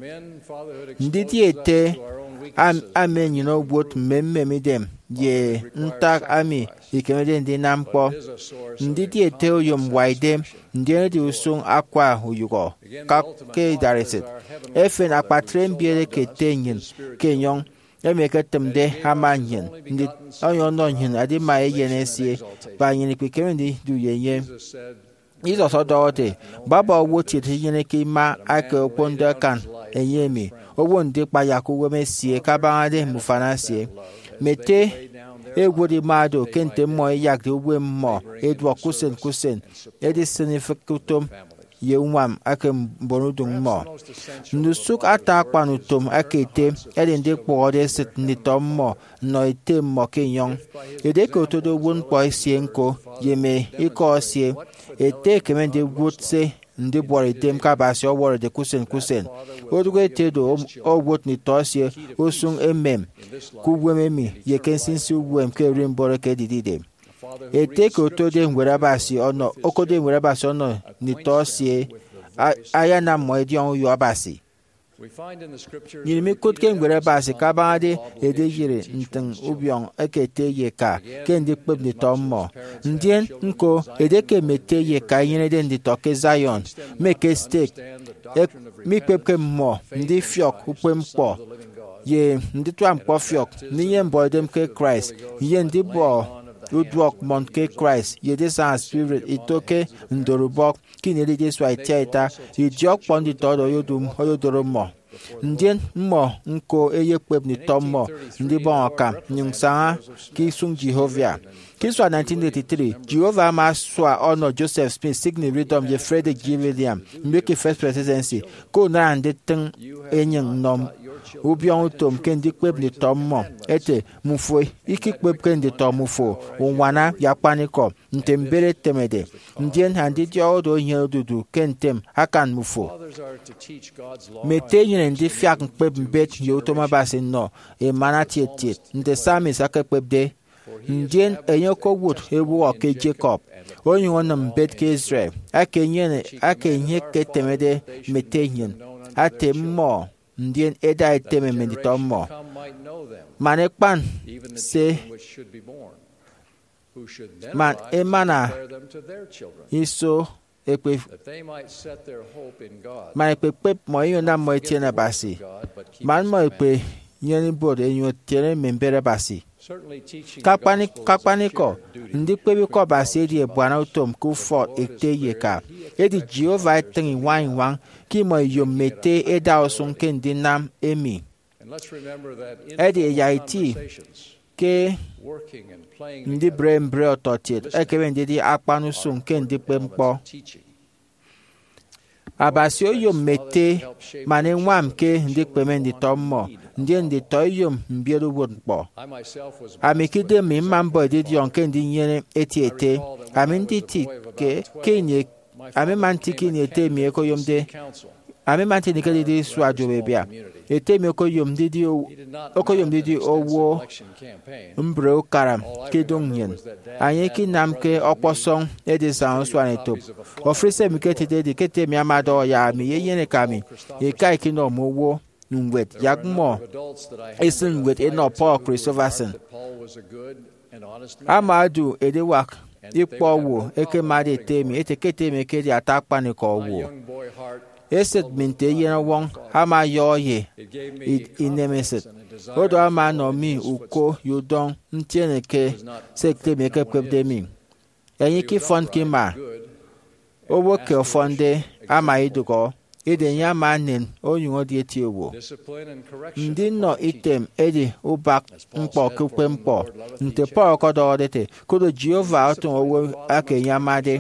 ndidi ete amen you know what memme dem ye ntak ami ikemede ndi nampo ndidi ete oyom waidem ndene di usung akwa uyugo ke daresit efen akpatre mbiere ketenyin kenyon emeke temde hamanyin ndi onyo nonyin adi ma eyenesie banyin kwikemendi du yenye Jesus odote baba owo chete yene ki ma ake oponda kan enyemi owo ndi pa yakuwe mesie kabade mufanasie mete egwodi mado kente mo yakde uwe mo edwa kusen edi significatum ye umam ake mbonudung mo nusuk ata akpanutum akete edi ndi kpode sit nitom mo no ite mo kenyon ede ko todo won po esie nko yeme iko sie ete kemende wotse ndi bore dem ka basi owore de kusen odugo tedo ogbot ni tosie osun emem kuwememi ye kensinsi wem ke rimbore ke didide ete ko to de ngwera basi ono okode ngwera basi ono ni tosie aya na mo edion yo basi Yirmi kutke ngwere basi kabade ede yire nten ubion ekete yeka kendi kpeb ni tommo ndien nko ede ke mete yeka yine de ndi toke Zion meke steak mi kpeb ke mo ndi fiok upem po ye ndi twam po fiok ni yen boydem ke Christ ye ndi bo udwok mont ke Christ ye de sa spirit itoke ndorubok kinele de swa itiata idiok pondi todo yodum oyodoro mo ndien mo nko eye kpeb ni tommo ndi bonka nyungsanga ki sung Jehovah kiswa 1983 Jehovah ma swa ono Joseph Smith signi rhythm ye Frederick G. William mbeke first presidency ko na ndeteng enyeng nom ubion utom kendi kpeb ni tommo ete mufwe iki kpeb kendi tomufo unwana yakpaniko ntembere temede ndien handi diodo nyedudu kentem hakan mufo mete ndi fiak kpeb mbet yotoma basi no e manati tiet nte samis akekpeb de ndien enyoko wood ewu oke Jacob onye wonam bet ke Israel akenye ke temede metenyen ate mo ndien eda eteme mendito mo manekpan se man emana iso ekpe ma ekpe kpep mo iyo na mo tiene basi man mo ekpe nyeni bod enyo tiene membere basi kakpani ko ndị kpebi ko basi di ebwana utom ku fort ekte yeka edi Jehova tengi wang ki mo yo mete eda osun ke ndị nam emi edi yaiti ke ndị brembre ọtọtit ekebe ndị dị akpanusu nke ndị kpemkpọ abasi oyom mete mane nwam ke ndị kpeme ndị tọ mmụọ ndị tọ iyom mbieru mkpọ amikide mi mma mbọ ịdịdị nke ndị nyere eti ete ami ndị ti ke kenye ami manti kenye ete mi ekoyom de ami manti ni kedi di su ajobe bia ete mi okoyom didi owo mbre ukara kedong yen anyị ki nam ke okposong edi sa onsu anetop ofrise mi kete di kete mi amado ya mi yene kami e kai ki no mo wo nwet yagmo isin with eno Paul Christopherson amadu edewak ipo wo eke made temi ete kete mi kedi atakpa ni ko wo eset minte yena wong ama yoye inemeset odo ama no mi uko yudong ntiene ke sekte me ke kwebde mi enyi ki fon ki ma owo ke fonde ama idugo ide nya manen oyun odi eti owo ndi no item edi ubak mpo kukwe mpo nte po kodo odete kodo Jehova otun owo akenya made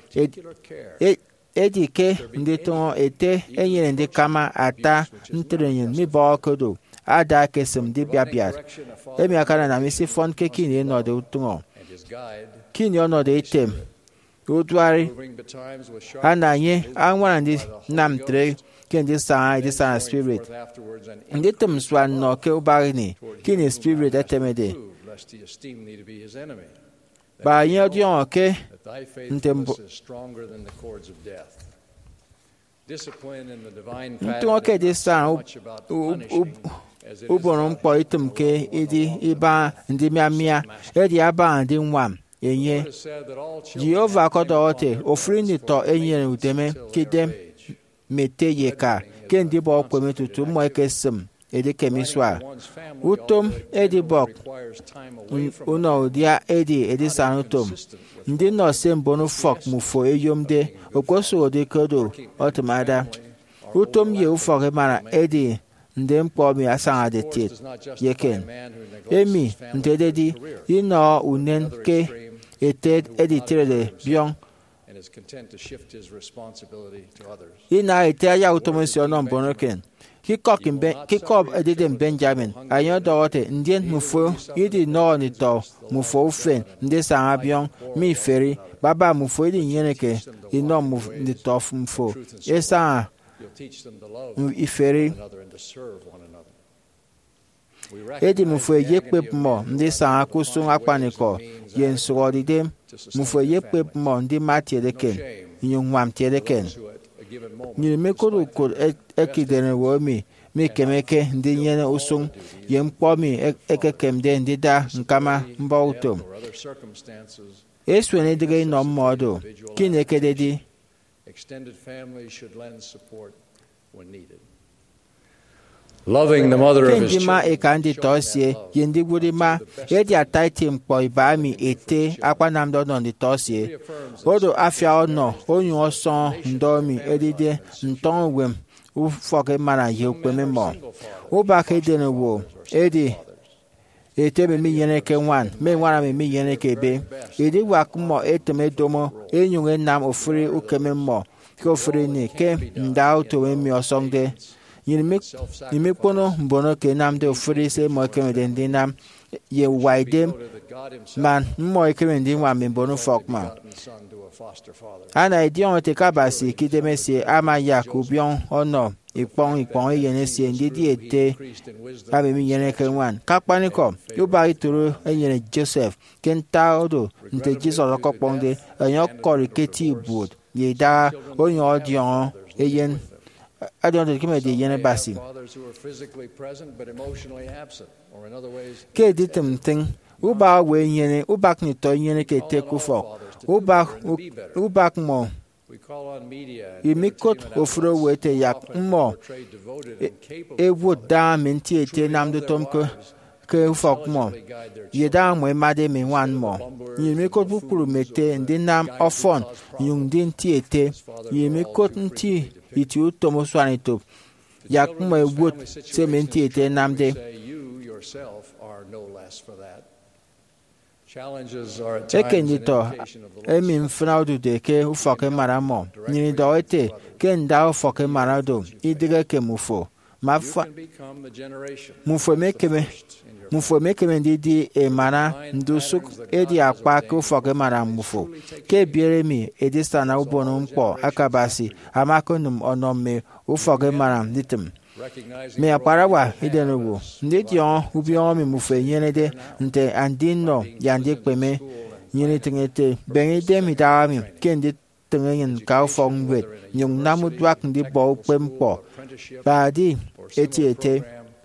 edi ke ndị tụọ ete enyere ndị kama ata ntrenye mibo kodo ada kesem di bịa emi akara na misi fon ke kini ọnọdụ tụọ kini ọnọdụ item udwari ananye anwara ndị namtre ke ndị sa spirit ndị tum swa no ke ubagni kini spirit etemede ba nye odion ke ntembo ntụnwoke dị saa ụbọrọ mkpọ itum ke ịdị ịba ndị mịamịa edi aba ndị nwam enye Jehova kọdọọte ofuri nịtọ enyere udeme kidem mete yeka ke ndị bụ ọkwe metutu mmụ ekesem edi kemiswa utom edi bok uno dia edi sanutom ndị nọọsụ mbonu fọk mufo eyomde okwoso odi kodo otumada utom ye ufọk mara edi ndị mkpọ mi asanga de tit yeken emi ntededi ino unen ke ete edi tirede biong ina ete aya utomosi ono mbono ken kikob edidem Benjamin ayo dote ndien mufo idi no ni to mufo ufen ndi sa abion mi feri baba mufo idi nyeneke ino mufo ni to mufo esa iferi edi mufo yekpe mo ndi sa akusun akpaniko yen surodidem mufo yekpe mo ndi matiedeken nyunwam tiedeken ni mekoro ko ekidene wo mi kemeke ndị nyene usung yem kpomi ekekemde ndị da nkama mba utom eswene dige no mmodo kinekede di Loving the mother of his ma ekandi tosie yendi gudima edi ataiti mkpo ibami ete akwanamdo no ndi tosie odo afia ono onyu oson ndomi edide nton wem ufoke mana ye ukpeme mo ubake dene wo edi ete me yene ke wan me wana me yene ke be edi wakumo eteme domo enyunge nam ofuri ukeme mo ko ofuri ni ke ndao to mi osongde yimi pono mbono ke nam de ofuri se mo ke me ndi nam ye waidem man mo ke me ndi wa me mbono fokma ana idion te kabasi kidemesi ama yakubion ono ipon yene si ndidi ete abi mi yene ke wan kakpaniko yo ba itoro yene Joseph kenta odo nte Jesus okoponde enyo koriketi board ye da onyo odion eyen adon de kime de yene basi ke ditem thing uba we yene ubak ni to yene ke tekufo ubak mo imikot ofuro wete yak mo ewu da minti ete namdo tom ke ufok mo yeda mo made me wan mo imikot bukuru mete ndi nam ofon yung din ti ete imikot nti iti utomo swanito yak mo ewu se minti ete namde ekendito emi mfnaudu de ke ufoke maramo nyini do ete ke nda ufoke marado idige ke mufo mafa mufo mekeme ndidi e mara ndusuk edi akpa ke ufoke mara mufo ke biere mi edista na ubonu mpo akabasi amakonum onome ufoke mara ditem me aparawa idenugo ndi tion ubion mi mufe yenede nte andino yande kweme yene tingete benide mi dami kendi tengen ka fongwet nyung namudwak ndi bo pempo badi etiete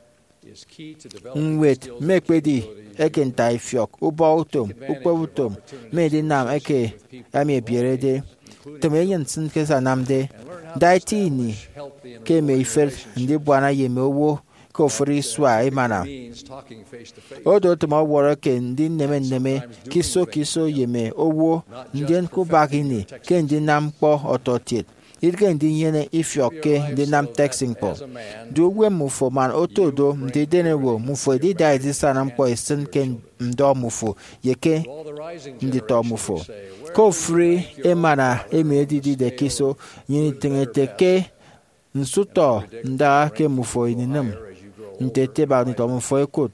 nwet mekpedi ekentai fiok ubautum upewutum medi nam eke ami bierede temenyen sin kesa namde daiti ni ke me ifer ndi bwana yeme owo ko fri swa imana odo to ma woro ke ndi neme kiso yeme owo ndi nku bagini ke ndi nampo ototit irke ndi yene ifyoke ndi nam texting po do we mufo man otodo ndi denewo mufo di dai di sanampo isen ke ndo mufo yeke ndi to mufo ko free emana emedidi de kiso yini tingete ke nsuto nda ke mufo ininam ntete ba ni to mufo ekut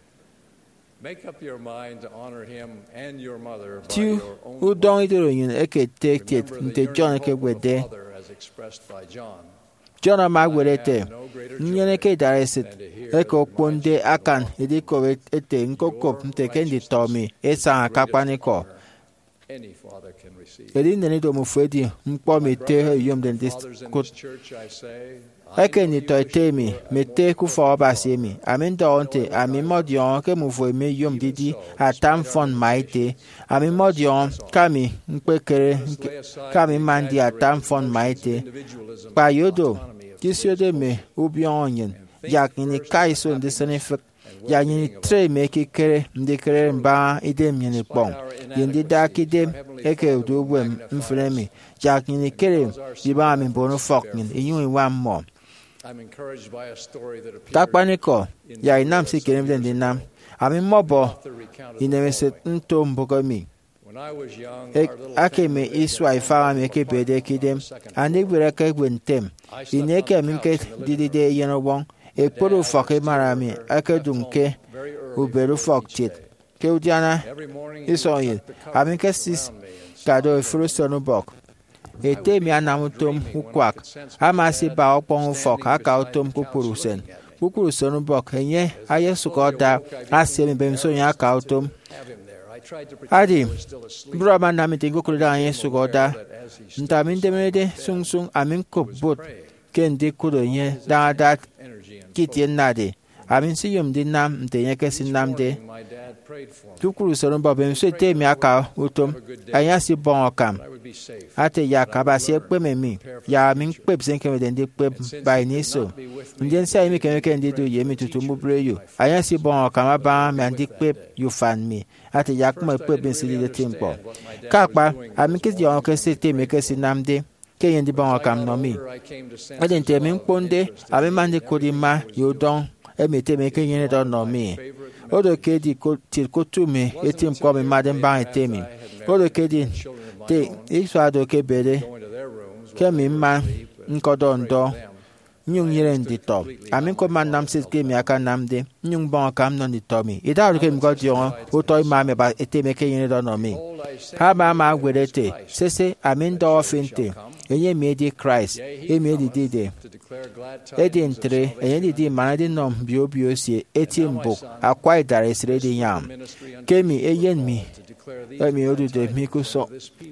ti udon idoro yin eke take nte John ke gwede John amagwerete nyene ke daresit eko ponde akan ediko ete nkokop nte kendi tomi esa akakpaniko edi nene do mufedi mpo mete yom den diskut eke ni to etemi mete ku fo basemi amin do onte amin modion ke mufo me yom didi atam fon maite amin modion kami mpekere kami mandi atam fon maite pa yodo kisode me ubion onyen yakini kaiso ndisenefek yanyini tre meki kere ndikere mba idem yini pong yindi dakidem eke udubwe mfremi yakini kere diba mi bono foknin inyui wammo takpaniko ya inam si kerem den dinam ami mobo inemese nto mbogomi ake me iswa ifawa me ke bede kidem andi gwere ke gwentem ineke minke didide yeno wong ekporo foke marami ake dunke uberu foktit ke udiana isoyin aminke sis kado ifuru sonubok ete mi anamutom ukwak amasi ba okpon fok aka utom kukurusen sonubok enye aye sukoda asemi bemso aka utom adi broma namite gokuruda anye sukoda ntamindemede sungsung amin kopbot kendi kudo nye da kitien nade amin si yom di nam ntenye kesi namde tukuru sonubok bemso ete mi aka utom anya si bon okam ate ya kabasi ekpememi ya min kpep senke medende kpep by niso ndien sai mi kemeke ndidu yemi tutumu breyo anya si bon kama ba me andi kpep you fan me ate ya kuma kpep bin sidi de tempo kakpa amin kiti yon kesi te me kesi namde ke yendi bon kam no mi ade nte min ponde amin mandi kodima yodon emete me ke yene don no mi odo kedi ko til kotume etim ko me maden ba etemi odo kedi te isado ke bede ke mi ma nkodo ndo nyung yire ndito amin ko man nam sit ke mi aka namde nyung bon kam no ndito mi ida ke mi god yon o toy ma me ba eteme ke yene don no mi ha ba ma gwerete sese amin do finte enye mi di Christ emi dide edi entre enye di manade nom bio si etimbo akwa idare sire di yam kemi eyen mi emi odu de mi ku so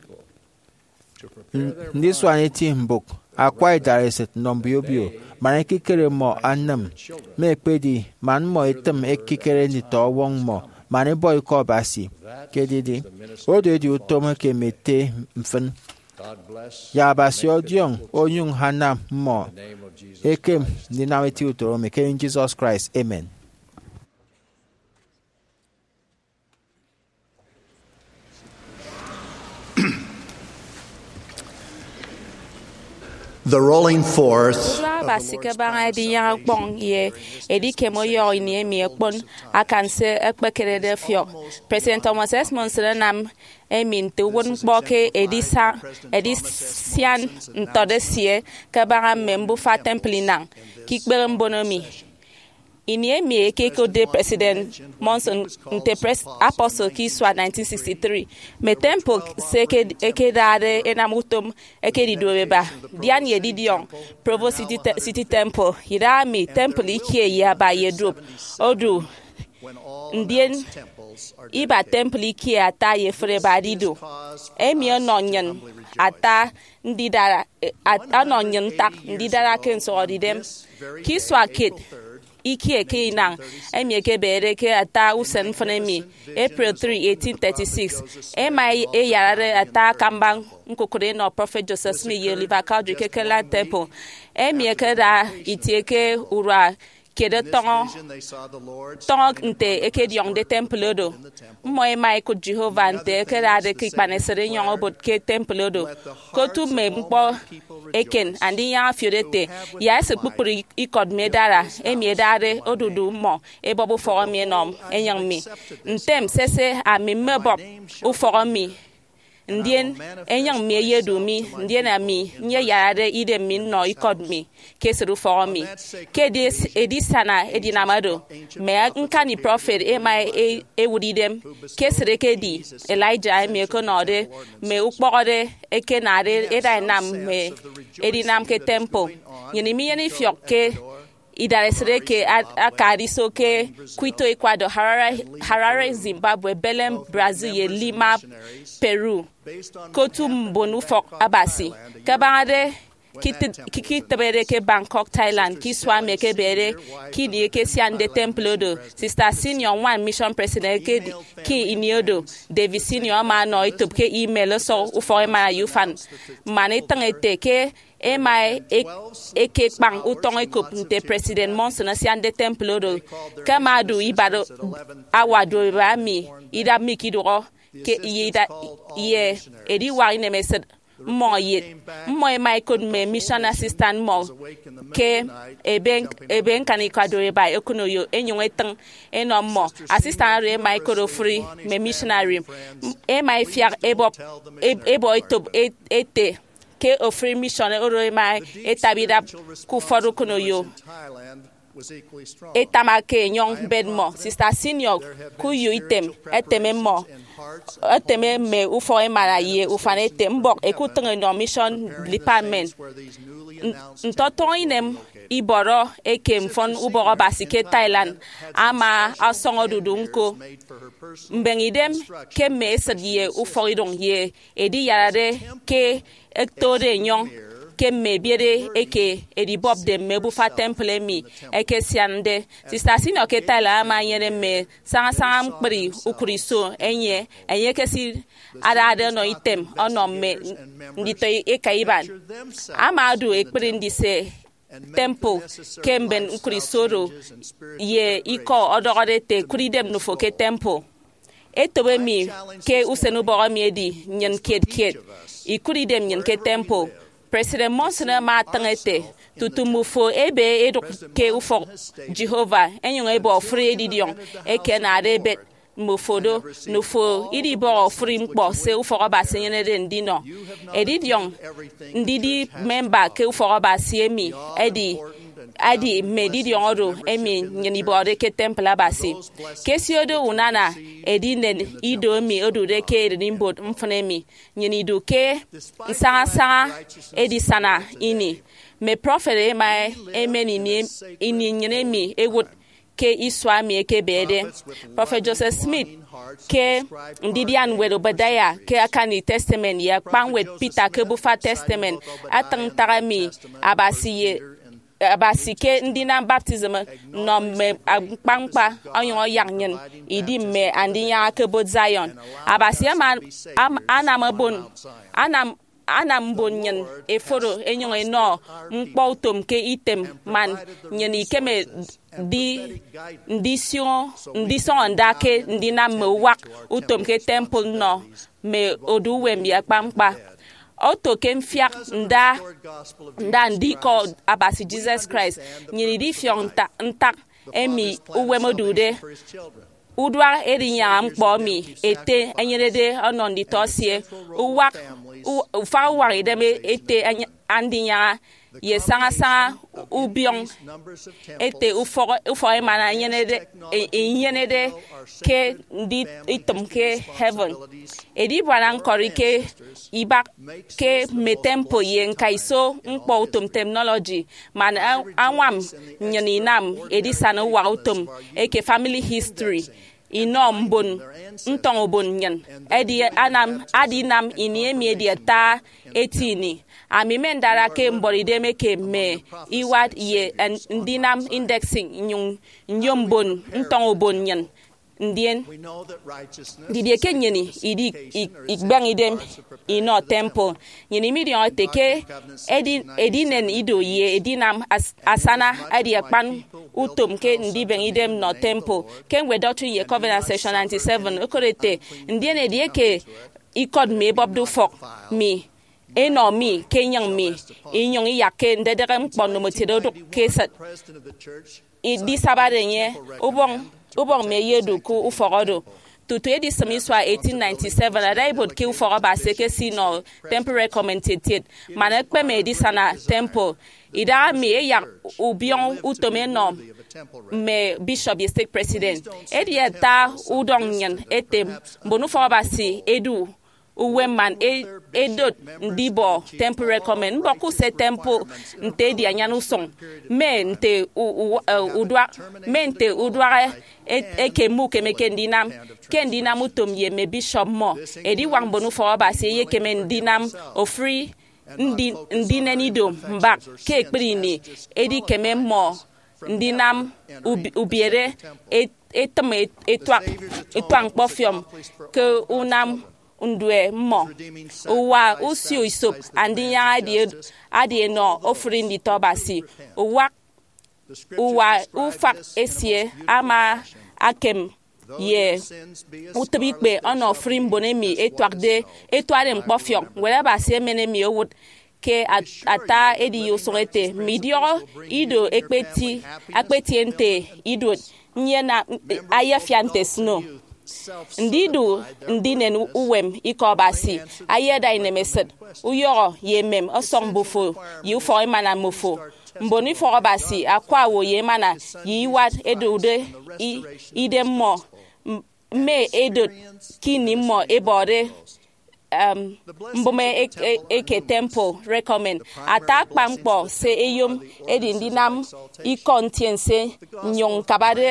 this one etimbo akwa idare set nom bio mane kikere mo annam me pedi man mo etem ekikere ni to won mo mane boy ko basi kedidi odu di utomo ke mete mfen ya basio diong onyung hanam mo ekem dinamiti utoro me in Jesus Christ. Amen. The rolling forth basika banga di yang bong ye edi kemo yo ni mi ekpon akanse ekpekere de fio President Thomas S. Monson nam emin te won boke edi sian ntodesie ka banga membu fa temple nang kikberem bonomi ini mi ke ko de President Monson te press apostle ki swa 1963 me tempo se ke dare enamutum eke di doeba dian ye di dion Provo city temple hirami temple ikie ya ba ye drop odu ndien iba temple ikie ata ye fre badido emi ononyen ata ndidara anonyen tak ndidara ken so odidem ki swa kid ikie ke nang emieke bere ke ata usen fanemi April 3 1836 emai yarare ata kambang nkokore no Prophet Joseph Smith ye liver cadre ke kala temple emieke da itieke ura kede tong nte eke diong de temple do moy mai ko Jehovah nte ke da de ki panesere nyong obot ke temple do ko tu me mpo eken andi ya fiorete ya se pupuri ikod medara emiedare odudu mo e bobo for mi nom enyang mi ntem sese a mi mebo u for mi ndien enyang mi yedu mi ndien ami nye yare ide mi no ikod mi kesuru for mi ke dis edisana edinamado me nkani prophet e mai e wudidem kesere ke di Elijah me ko no de me ukpogode eke na de edainam me edinam ke tempo yini mi yeni fiokke idaresere ke akariso ke Quito Ecuador Harare Zimbabwe Belém Brazil ye Lima Peru kotu mbonu fok abasi kabade kitebere ke Bangkok Thailand ki swame ke bere ki die ke siande temple do Sister Senior one mission president ke ki iniodo David Senior ma no itop ke email so ufo ma yufan mane tangete ke emai eke bang utong ekop nte President Monson siande temple do kamadu ibado awado rami ida mikidoro ke ida ye edi wa ine mesed mo yet mo mai could me mission assistant mo ke eben kan ikwadore by ekonoyo enywetan eno mo assistant re mai could free me missionary e mai fiar ebo itob ete ke ofri mission oro mai etabida ku foru konoyo etamake nyong bedmo Sister Senior ku yu item eteme mo eteme me ufo emara ye ufanete mbok ekutenga no mission department ntoto inem iboro ekem fon uboro basike Thailand ama asongo dudunko mbengidem ke me sedie ufo idong ye edi yarade ke ektore nyong ke me biere eke edi bob de mebu fa temple mi eke siande Sister Senior ke Thailand ama yere me sang pri ukuriso enye ke si ada no item ono me ndito ekaiban amadu ekpri ndise temple kemben ukurisoro ye iko odogode te kuridem no foke temple etobe mi ke usenu bogo mi edi nyen ked ikuridem nyen ke temple President Monson ma tangete tutumufo ebe edo ke ufo Jehovah enyo ebo free didion eke na rebe mufodo nufo idi bo free mpo se ufo ba senyene de ndino edidion ndidi member ke ufo ba siemi adi medidion odo emi nyeni bo de ke temple abasi kesiodo unana edinen ido mi odo de ke rimbo mfonemi nyeni do ke nsanga edi sana ini me prophet mai emeni ni ini nyene mi ewo ke iswa mi ke bede Prophet Joseph Smith ke ndidian wedo badaya ke akani testament ya kwanwet Peter ke bufa testament atang tarami abasike ndina baptism no me pangpa onyo yanyen idi me andinya ke bo Zion abasia man anam ana mbonyen eforo enyon eno mkpo utom ke item man nyen ikeme ndi son ndake ndi na mewak utom ke temple no me oduwem ya kpamkpa oto kem fiak nda ndiko abasi Jesus Christ nyini di fion ntak emi uwemodude udwa erinya mkpo mi ete enyerede onondi tosie uwak ufa wari deme ete andinya ye sanga ubiong ete ufo emana yenede ke ndi itom ke heaven edi bwana korike ibak ke metempo yen kaiso mkpo utom technology man anwam nyaninam edi sana wa utom eke family history inom bon ntong bon nyan edi adinam iniemi edi ta etini amimen dara ke mboride meke me iwat ye ndinam indexing nyom bon ntong bon nyan ndien didie ke nyeni idi igbang idem ino temple nyeni midion teke edinen ido ye edinam asana adi akpan utom ke ndi ben idem no temple ken we doctrine ye covenant section 97 okorete ndien edie ke ikod me bobdu fok mi eno mi kenyang mi inyong yake ndedere mkpono motido kesat idi sabare nye ubong me yedu ku uforodo tutu edi samiswa 1897 ada ibod ke uforo ba seke sino temporary commentated manekpe me edi sana temple ida mi ya ubion utomeno me bishop ye state president edi eta udong nyen etem bonu foro ba si edu uweman edot ndibo temporary comment mboku se temple nte di anyanu song mente udwa mente udwa ekemu kemeke ndinam utom ye me bishop mo edi wangbonu for ba se ye kemen ndinam ofri ndinenido mbak ke ekprini edi kemen mo ndinam ubiere etem etwang pofium ke unam undwe mo uwa usio isop andinya adie no offering di tobasi uwa ufak esie ama akem ye utbikbe ono offering bonemi etware mpofion wele ba se menemi owut ke ata edi yo sorete midio ido akpeti ente ido nyena ayafiante sno ndidu ndinen uwem ikobasi ayeda inemesed uyo yemem osongbufo yufo imana mufo mboni forobasi akwa wo yemana yiwat edude idemmo me edot kinimmo ebode mbume eke temple recommend attack pampo se eyom edindinam ikontiense nyon kabade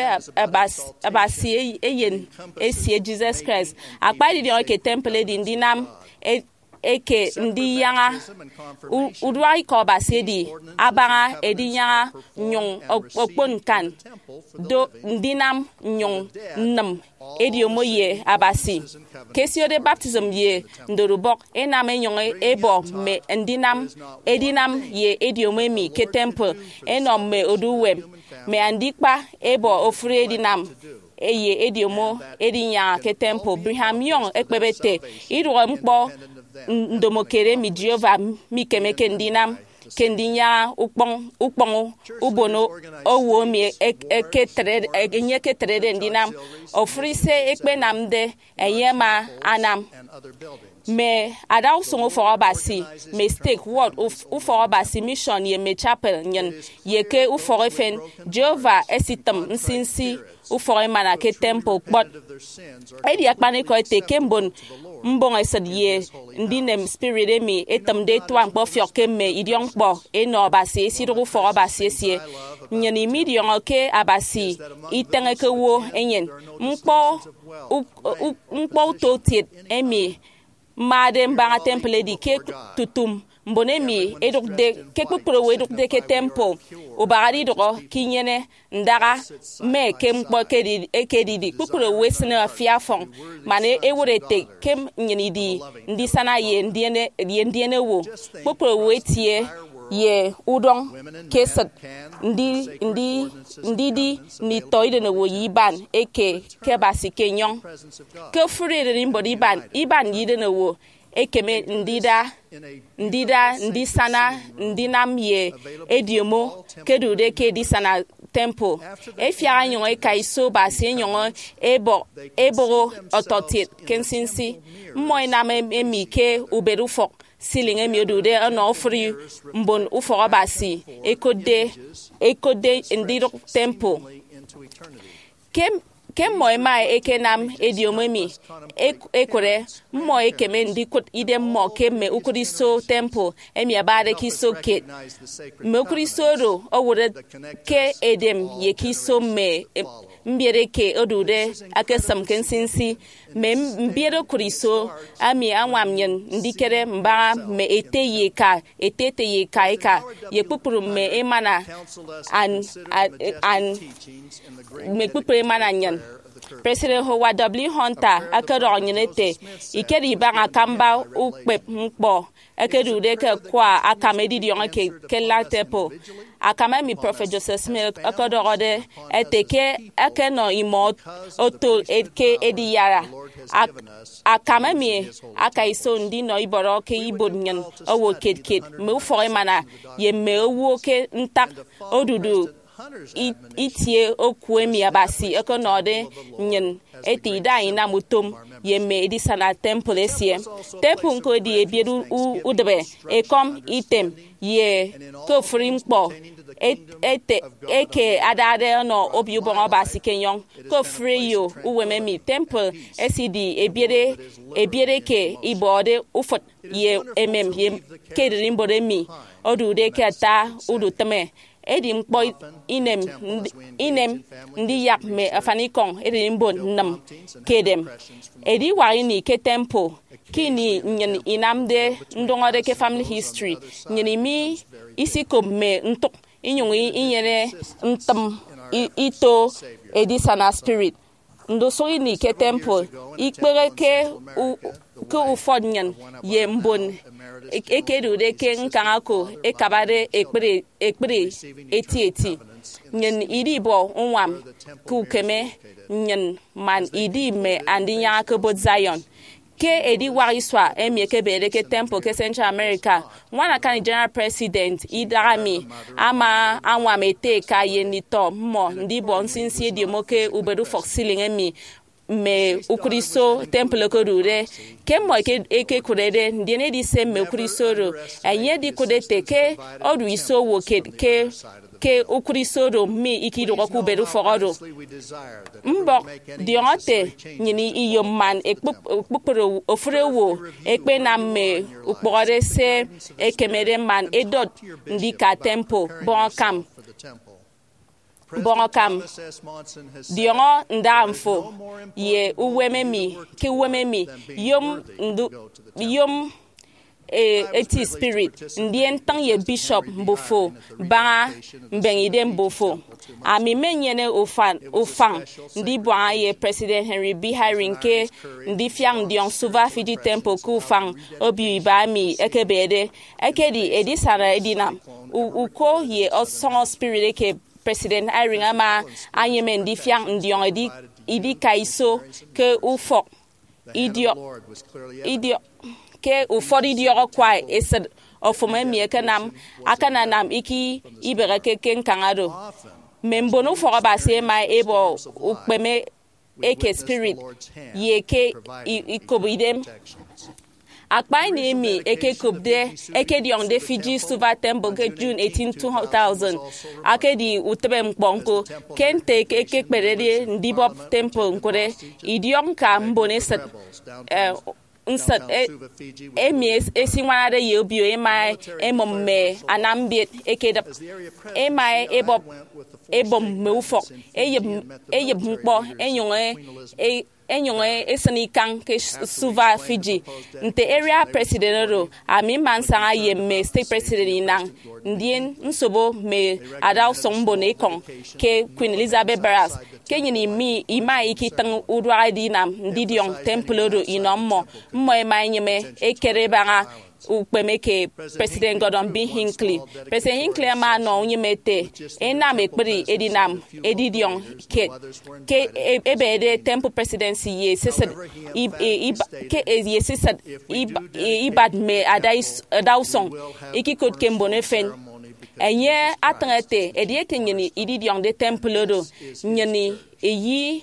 abasi eyen esie Jesus Christ akpadi di eke temple edindinam eke ndi yanga udwa ikobasi di abanga edinya nyon okponkan do ndinam nyon nam ediomo ye abasi kesio de baptism ye ndorubok enam enyon ebo me edinam ye ediomo mi ke temple enom me oduwem me andikpa ebo ofre edinam eye ediomo edinya ke temple briham yon ekpebete idwo mkpo ndomokere mi Jehova mi kemeke ndinam kendinya ukpong ubono owo mi eketere enye ketere ndinam ofrise ekpenam de eyema anam me ada usongo for obasi mistake word for obasi mission ye me chapel nyen ye ke u for efen Jehova esitam nsinsi u for mana ke temple but edi akpani ko te kembon mbong esad ye ndinem spirit emi etam de twang bo fioke me idiong bo eno obasi esiru for obasi esie nyen imidiong ke abasi itenge ke wo enyen mkpo totit emi madem banga temple di ke tutum mbonemi edukde ke kpukpuru we edukde ke temple ubagari dogo kinyene ndaga me kem kpo ekedidi kpukpuru we sene afiafon mane ewurete kem nyinidi ndi sana ye ndiene wo kpukpuru we tie ye udong kesat ndi ni toide no yiban eke ke basi kenyon ke furere ni mbodi iban yide no wo ekeme ndida sana ndinam ye ediomo kedude ke di sana temple efia anyo ekaiso basi enyo ebo ototit kensinsi moy na emi ke uberufo siling emi odude ono ofri mbon ufo basi ekode ndiro temple kem moy mai ekenam ediomemi ekore mo ekeme ndikut ide mo kemme ukuriso temple emi abade kiso ke me ukuriso ro owure ke edem ye kiso me mbiere ke odude akesam kensinsi me mbiere kuriso ami anwamnyen ndikere mba me eteye ka eka ye pupuru me emana an me pupuru emana nyen President Howard W. Hunter akero nyinete ikeri banga kamba ukpep mkpo akedude ke kwa akamedi dion ke la tepo akama mi Prophet Joseph Smith akodorode eteke akeno imo oto eke ediyara akama mi akaiso ndi no iboro ke ibodnyen owo ked me ufo mana ye me owo ke ntak odudu itie okuemi abasi ekonode nyen eti dai na mutum ye me edi sana temple esie temple nko di ebiedu udebe ekom item ye ko frimpo eke adade no obi ubon abasi kenyon ko freyo uwememi temple esidi ebiere ke ibode ufot ye ye kedrimbo demi odude ke ata uduteme edi mkpo inem ndi yak me afanikong edi mbon nam kedem edi waini ke temple kini nyen inamde ndongode ke family history nyeni mi isiko me ntok inyungi inyere ntam ito edi sana spirit ndo so ini ke temple ikpere ke ufodnyan ye mbon ekedude ke nkangako ekabade ekpere eti nyen idi bo nwam ku keme nyen man idi me andinya ke bo Zion ke edi wariswa emi ke bere ke temple ke Central America wana kan general president idarami ama anwa mete ka yenito mo ndi bo nsinsi di moke ubedu foxiling emi me ukuriso temple ko dure kemmo eke kurede ndene di se me ukuriso ro enye di kudete ke odu iso wo ke ukuriso ro mi ikido ko beru forodo mbo dionte nyini iyo man ekpukporo ofrewo ekpe na me ukpore se ekemere man edot ndika temple Bonokam diongo ndamfo ye uwememi ke uwememi yom eti spirit ndien tang ye bishop mbofo ba mbengide mbofo ami menyene ofan ndi bwa ye president Henry B. Harinke ndi fiang dion suva fidi temple ku fang obi ba mi ekebede ekedi edisara edina uko ye osong spirit ke President Irene ama anyeme ndi fiang ndion idi kaiso ke ufo idio ke ufodi dio kwa esed ofoma mi akana nam iki ibere ke kenkangado membono fo ba se mai ebo ukpeme eke spirit ye ke ikobidem akpai ni mi eke kubde eke di on de Fiji Suva Temple ke June 18 2000 ake di utebe mkponko kente eke kperede ndibop temple nkore idiom ka mbone set nsat emies esinwanade yobio emai emomme anambit ekedap emai ebom meufok eyeb mkpo enyonge enyong esani kan ke suva Fiji nte area president ro ami mansanga yemme state president inang ndien nsobo me adao sombo ne kon ke Queen Elizabeth Barras ke nyini mi ima ikitang udwa dinam ndidiong temple ro inommo mo ema nyeme ekere banga ukpemeke President Gordon B. Hinckley. President Hinckley ma no nyemete enam ekperi edinam edidion ke ebede temple presidency ye sesed ke ye sesed ibad me adawson ikikot kembone fen enye atangete edieke nyini edidion de temple do nyini eyi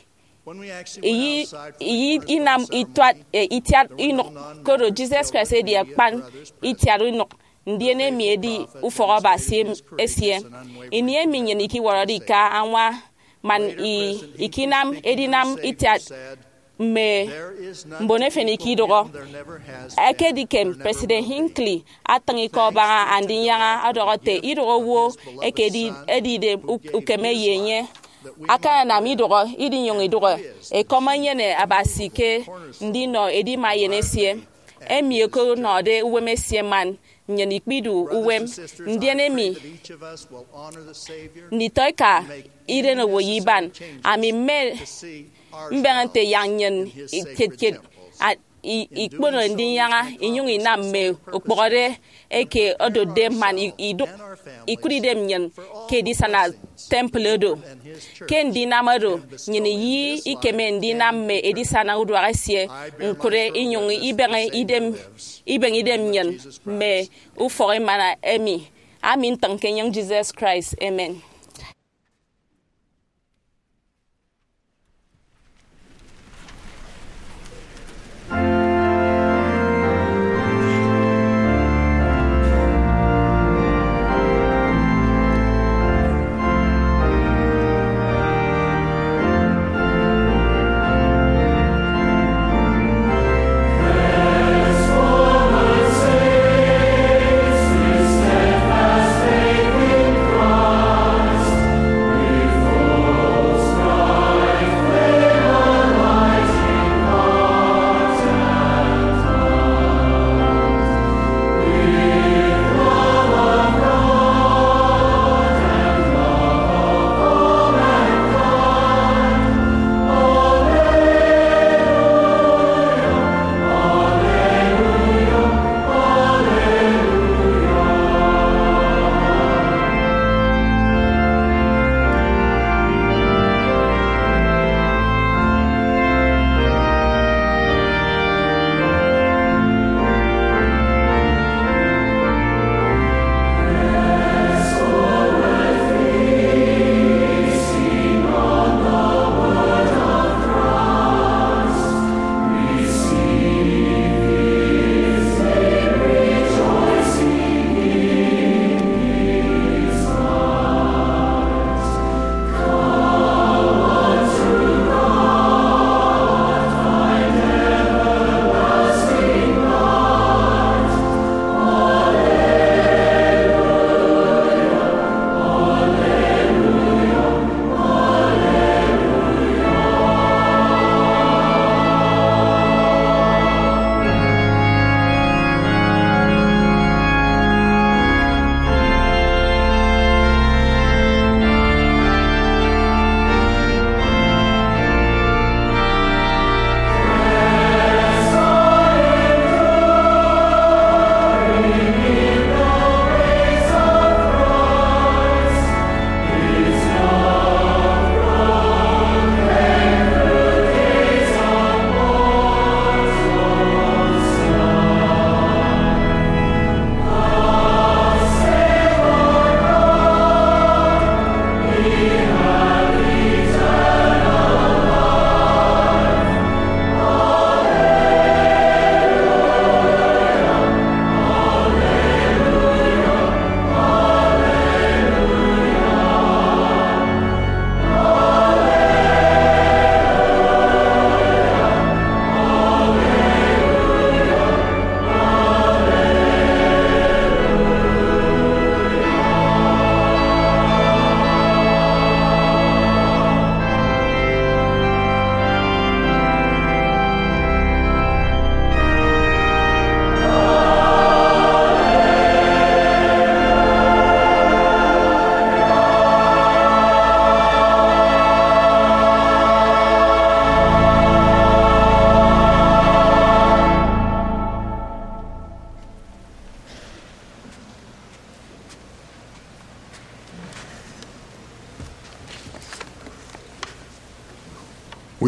inam itwat itiat inok koro Jesus Christ edia pan itiaru inok ndiene miedi uforo ba esie inie minyen iki waradi ka anwa man ikinam edinam itiat me mbone feniki dogo ekedikem President Hinckley atangi ko ba andin yanga adorote idogo wo ekedi edide ukeme yenye aka na mi dogo idi nyong idogo e komanye ne abasike ndi no edi mayenesie emi ko no de uwemesie man nyani kpidu uwem ndi enemi ni toika ire no woyiban ami me mbente yanyen ket ikpono ndi yanga inyung ina me okpogore eke odode man iduk ikuri dem nyen ke di sana temple do ken di namaro nyini yi ikeme ndi namme edi sana udwa asie nkure inyung ibeng idem nyen me ufore mana emi amin tanken yang Jesus Christ amen. Steadfast faith in Christ.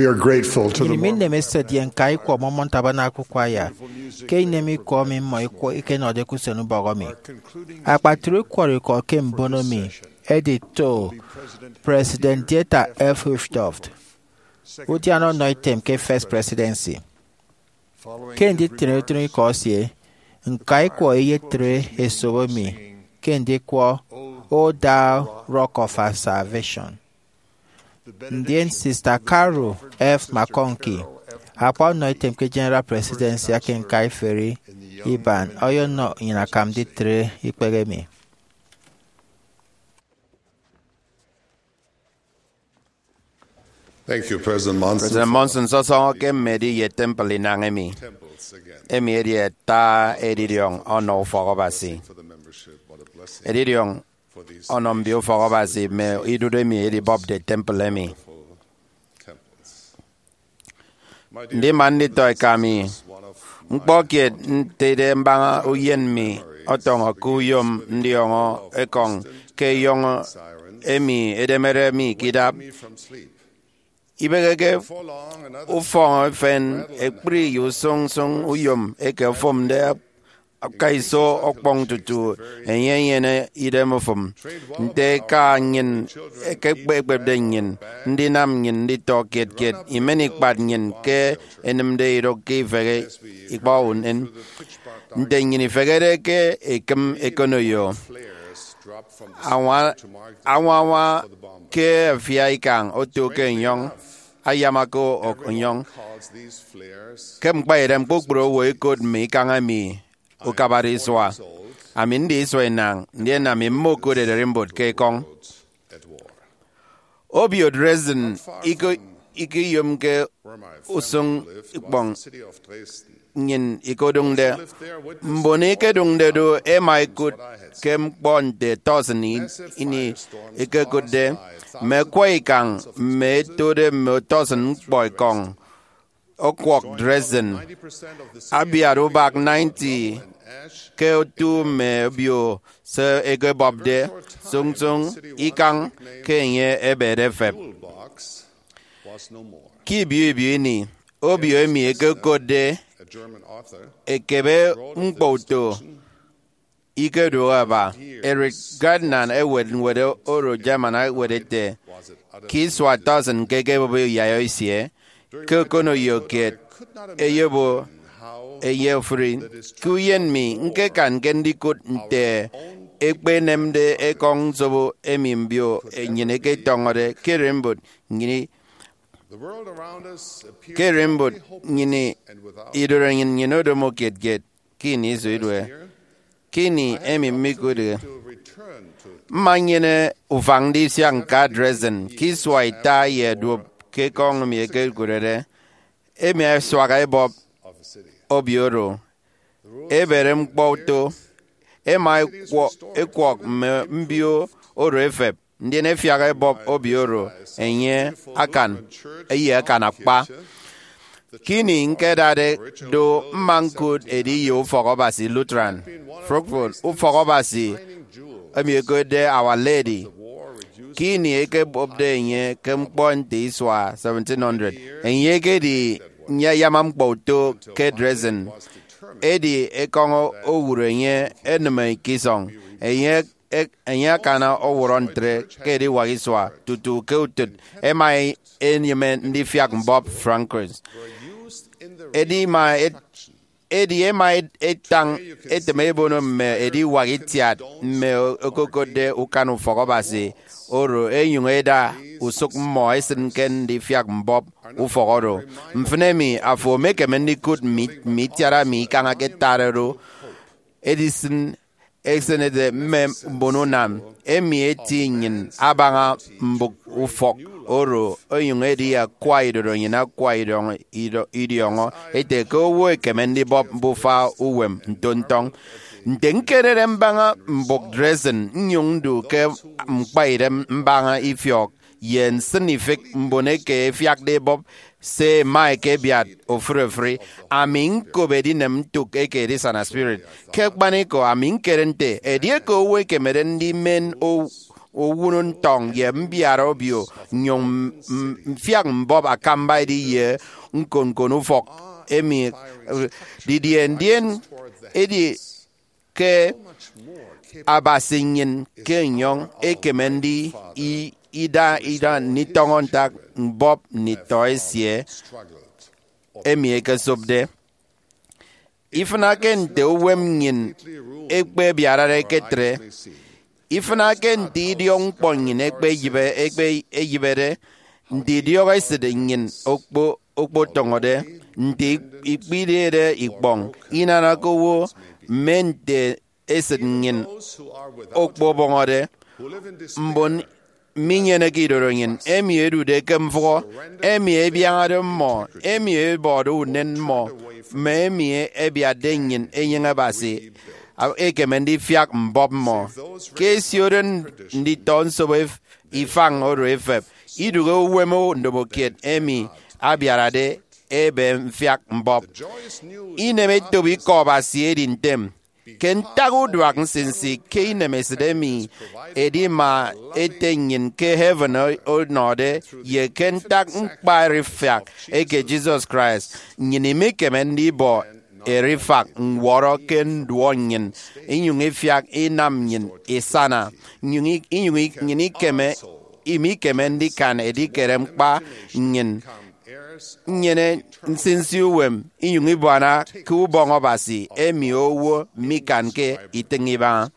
we are grateful to the Ini min Mormon neme sedien kai kwa Mormon Tabernacle Choir. Ke inemi kwa mi mo iko ike no de kusenu bogomi. Akpaturu kwori ko ke mbono mi. Editor President Dieter F. Hufftoft. Utiano noitem ke first presidency. Ke ndi territory ko sie. Nkai kwa iye tre esowo mi. Ke ndi kwa O Thou Rock of Our Salvation. Then Sister Carol F. McConkie, upon noitem ke General Presidency aken kai ferry iban oyo no ina kamdi tre ipegemi. Thank you, President Monson. President Monson so ke medi ye temple inangemi. Emi edi ta edidiong ono fogobasi. Edidiong onom bio fogobasi me idude mi edi bob de temple emi. Ndi mandi toy kami. Mpoket ntede mbanga uyen mi otongo kuyom ndiongo ekong ke yongo emi edemere mi kidap. Ibegege ufong fen ekpri yu song uyom eke fom de kaiso okpong tutu enyen idem fom de ka nyin ekekbe de nyin ndi nam nyin di toket ket imenik bad nyin ke enem de ro ke vege ikbaun en de nyin vegere ke ekem ekonoyo awa ke fiai kang oto ke nyong ayamako ok nyong kem bairem bukbro we kod mi kangami ukabariswa amin di swenang ndien ami moko de rimbot ke kong obiod resin iko yom ke usung bong nyin ikodung de mbone ke dung de do emai kut kem bon de tosni ini ike kut de me kwai kang me to de me tosen boy kong okwok dresen abiaro bak 90 ke tu me bio se ege bob de sung ikang ke nye ebere feb ki bi ni obio mi ege kode ekebe mkpoto ike doaba Eric Gardner wede oro German wede ki swa dozen kege bobo yayo isie ke kono yoket eyebo eyefri kuyen mi nke kan kendi kut nte ekpe nemde ekong zobo emimbio nyine ke tongore kerembot ngini kerembot ngini idore nyino do moket get kini zuidwe kini emimikude manyene ufangdi siang ka dresen kiswai ta ye do ke kong mi ke gurere emi swaga bob obioro eberem kpoto emai kwo ekwok mbio oro efep ndị na-efiaga bob obioro enye akan eye akan akpa kini nke dade do mmankud edi yo fogobasi Lutheran Frankfurt ufogobasi emiegode Our Lady kini eke bob de enye kemponte iswa 1700 enye ke di nya yamam kpoto ke Dresden edi ekongo owurenye eneme kisong enye kana owurontre kedi wagiswa tutu keutut emai enyeme ndi fiak Bob Frankers edi emai etang etemebono me edi wagitiat me okokode ukanu fogobasi oro enyungeda usuk mo esen ken di fiak Bob ufogoro mfnemi afo meke mendi kut mitiara mi kanga ketarero edison exenede mem bononam emi etinyin abanga mbuk ufok oro oyungedi ya kwaidoro nyina kwaidoro idiongo eteko wo kemendi Bob bufa uwem ntontong ndenkerere mbanga mbuk Dresden nyungdu ke mkwaire mbanga ifiok yen snifik mboneke fiak de Bob se mai ke biat ofrefri amin ko bedinem tuk eke de sana spirit ke baniko amin kerente edieko we kemerendi men o wunun tong ye mbiaro bio nyong mfiak mbob akamba di ye nkon ufok emi dien edi ke abasinyin ke nyong ekemendi ida ni tongon tak mbob ni toesie emi ekesobde ifna ken de wem nyin ekpe biara ketre ifna ken di diong pongin ekpe yibere ndi dio gaisede nyin okpo tongode ndi ikpide ikpong inana kowo mente esed nyin okpo bongode mbon minyene gidoronyin emi edu de kemfo emi ebiangade mo emi ebodo nen mo emi ebiadenyin enyinga basi ekemendi fiak mbob mo kesioren ndi tonso ifang oro efep idugo wemo ndobokiet emi abiarade ebe fiak mbob ineme tobi kobasi edintem kentago duak sinsi ke inemesdemi edima etenyin ke heaven o node ye kentak nkpari fiak eke Jesus Christ nyinime kemendi bo erifak nworo ken duonyin inyungi fiak inamyin isana nyungi keme imi kemendi kan edikerem kpa nyin nyene nsinsi uwem inyungi bwana ku bongo basi emi owo mikanke itengiba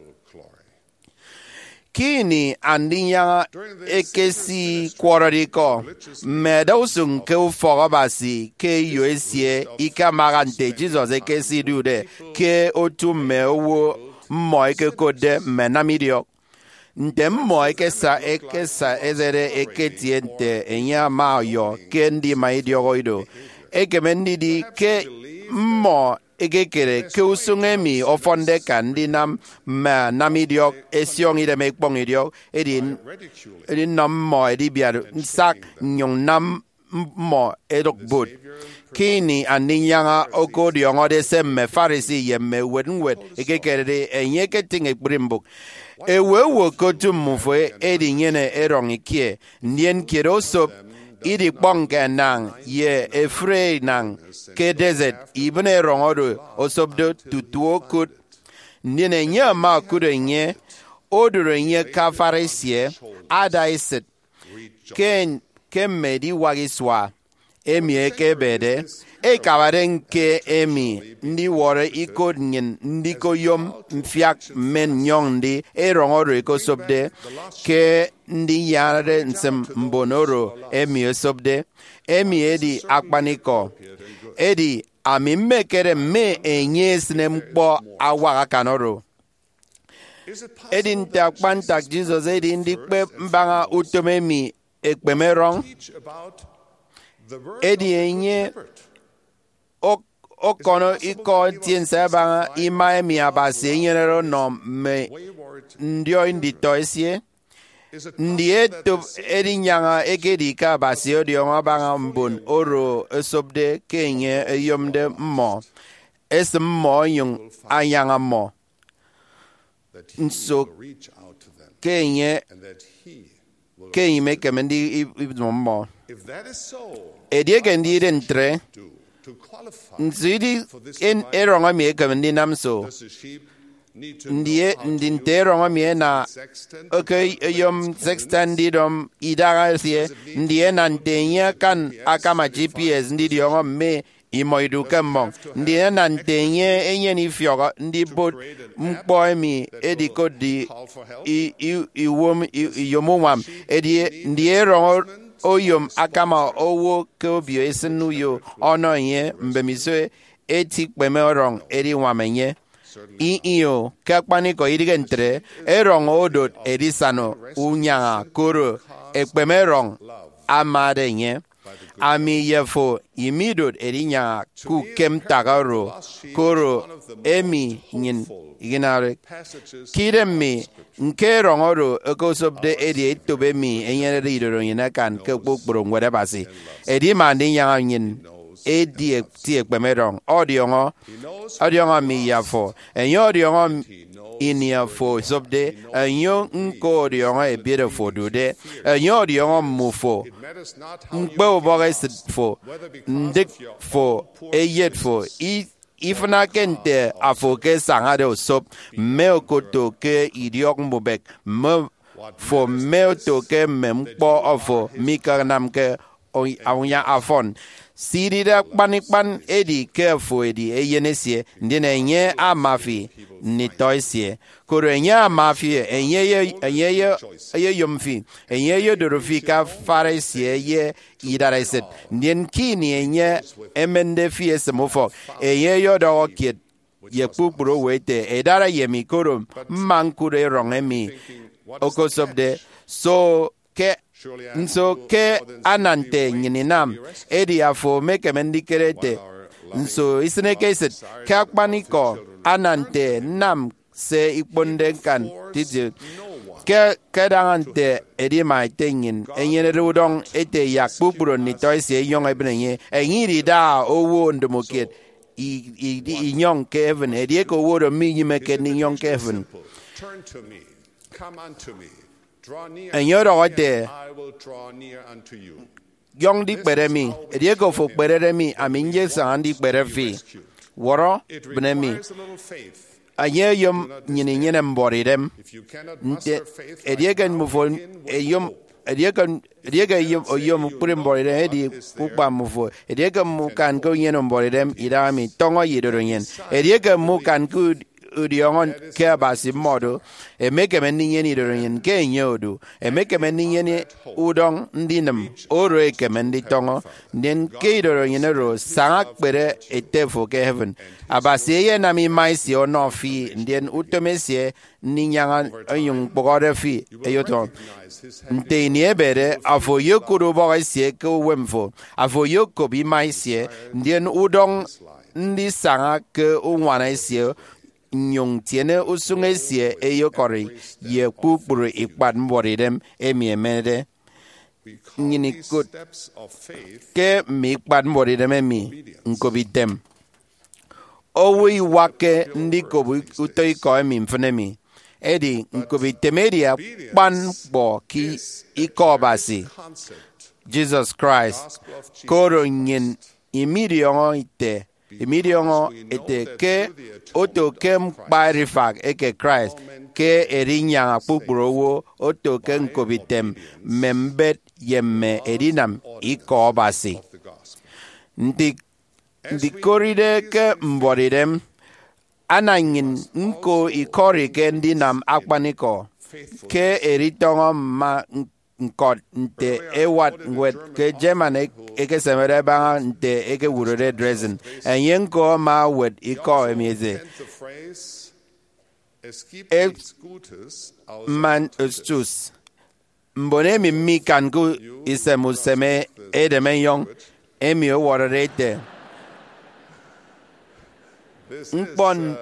kini andinya ekesi kwororiko medosung ke ufogo basi ke yoesie ikamagante Jesus ekesi dude ke otume owo mo ke kode menamidio ndem mo ekesa ezere eketiente enya mayo kendi maidio goido ekemendi di ke mo egekere ke usungemi ofonde kandi nam ma namidio esiong ide mekpong idio edin nam mo edi biar sak nyong nam mo edok bud kini aninyanga okodio ngode semme farisi yemme wedwed egekere de enyeke tinge brimbuk ewewo kotum mufwe edi nyene erongikie nien kirosop idi bonke nang ye efre nang ke desert ibne rongodo osobdo tutuo kut nine nyama kudenye odurenye kafarisie adaiset ken medi wagiswa emi ekebede ekawaren ke emi ndi wore iko nyin ndiko yom mfiak men nyongdi erongodo ekosobde ke ndi yare nsem mbonoro emi esobde emi edi akpaniko edi amimekere me enyesne mkpo awaga kanoro edi nta kpantak Jesus edi ndikpe mbanga utomemi ekpemerong edi enye okono iko tiense banga ima emi abasi enyero no me ndio indito esie ndie to edi nyanga ekedika basi odio banga mbon oro esobde kenye eyomde mo esmo yung anyanga mo nso kenye mekemendi ibmo edie kendi rentre nzidi en eronga mi ekemendi namso ndie ndinteronga mi na okay yom sextandidom idaga sie ndie nantenya kan akama GPS ndidio me imoidu kemong ndie nantenye enye ni fioga ndi bot mkpo mi ediko di iwom yomumam edie ndie rongo oyom akama owo ke obio esenuyo ono ye mbemiso eti kpemerong edi wamenye iyo kakpaniko idigentre erong odot edisano unyanga koro ekpemerong amadenye ami yefo imidot edinya ku kemtagaro koro emi nyin iginare kiremi nke rongoro ekosobde edi etobe mi enyere idoro yinakan ke gbogbo ngwere basi edi mandi nyanga nyin edi ti ekpemerong odiongo mi yafo enyo odiongo inia fo sobde enyo nko diongo e beautiful dude enyo diongo mufo ngbo boges fo ndik fo eyet fo ifna kente afoke sangade sop meokoto ke idiok mbobek me fo meoto ke mempo ofo mikanam ke awunya afon sidida panikpan edi careful edi eyenesie ndine nye amafi ni toisie koro nye amafi enye yomfi enye dorofi ka faresie ye idareset ndien kini enye emende fi esemofo enye yodo kiet ye pupuro wete edara yemi koro mankure rongemi okosobde so ke anante nyininam edi afo meke mendikerete nso isine keset kakpaniko anante nam se ipondenkan titi ke dangante edi maitenyin enyene rudong ete yakpupuro ni toise yong ebnenye enyiri da owo ndomoket i nyong Kevin edi ko wodo mi yimeke ni nyong Kevin Turn to me, come unto me. Draw near enyodote I will draw near unto you. yong dik beremi edieko fo beremi aminje sandi berefi woro It benemi requires a little faith. aye yom nyini nyene mboridem If you cannot nte muster faith like edieken now, mufo begin with eyom hope. edieken yom purim mboridem edi kupa mufo edieken mukan ko nyeno mboridem idami tongo yidoronyen edieken mukan ku udiongon ke basi modo emeke meninye ni doronyen ke nyodo emeke meninye ni udong ndinem oro eke mendi tongo nden ke doronyen ro sangak bere etefo ke heaven abasi ye nami maisi onofi nden utomesie ninyanga ayung bogore fi eyoton nte ni ebere afo yokuro bogasie ke wemfo afo yokobi maisi nden udong ndi sangak ke unwana isie nyong tiene usunge sie eyokori ye kupuru ikpat mboridem emiemede nyini kut ke mi ikpat mboridem emi nkobitem owi wake ndi kobu utoi ko emi mfenemi edi nkobitem edi akpan bo ki ikobasi Jesus Christ koro nyin imidio ite imidiongo ete ke oto kem barifak eke Christ ke erinya pupuro oto ken kobitem membet yemme erinam ikobasi ndi koride ke mboridem anangin nko ikori ke ndinam akpaniko ke eritongo ma nkot nte ewat ngwet ke German eke semere banga nte eke wurode dresen enyenko ma wet iko emieze man ustus mbone mi kanku isemuseme edeme yong emi oworete nkpon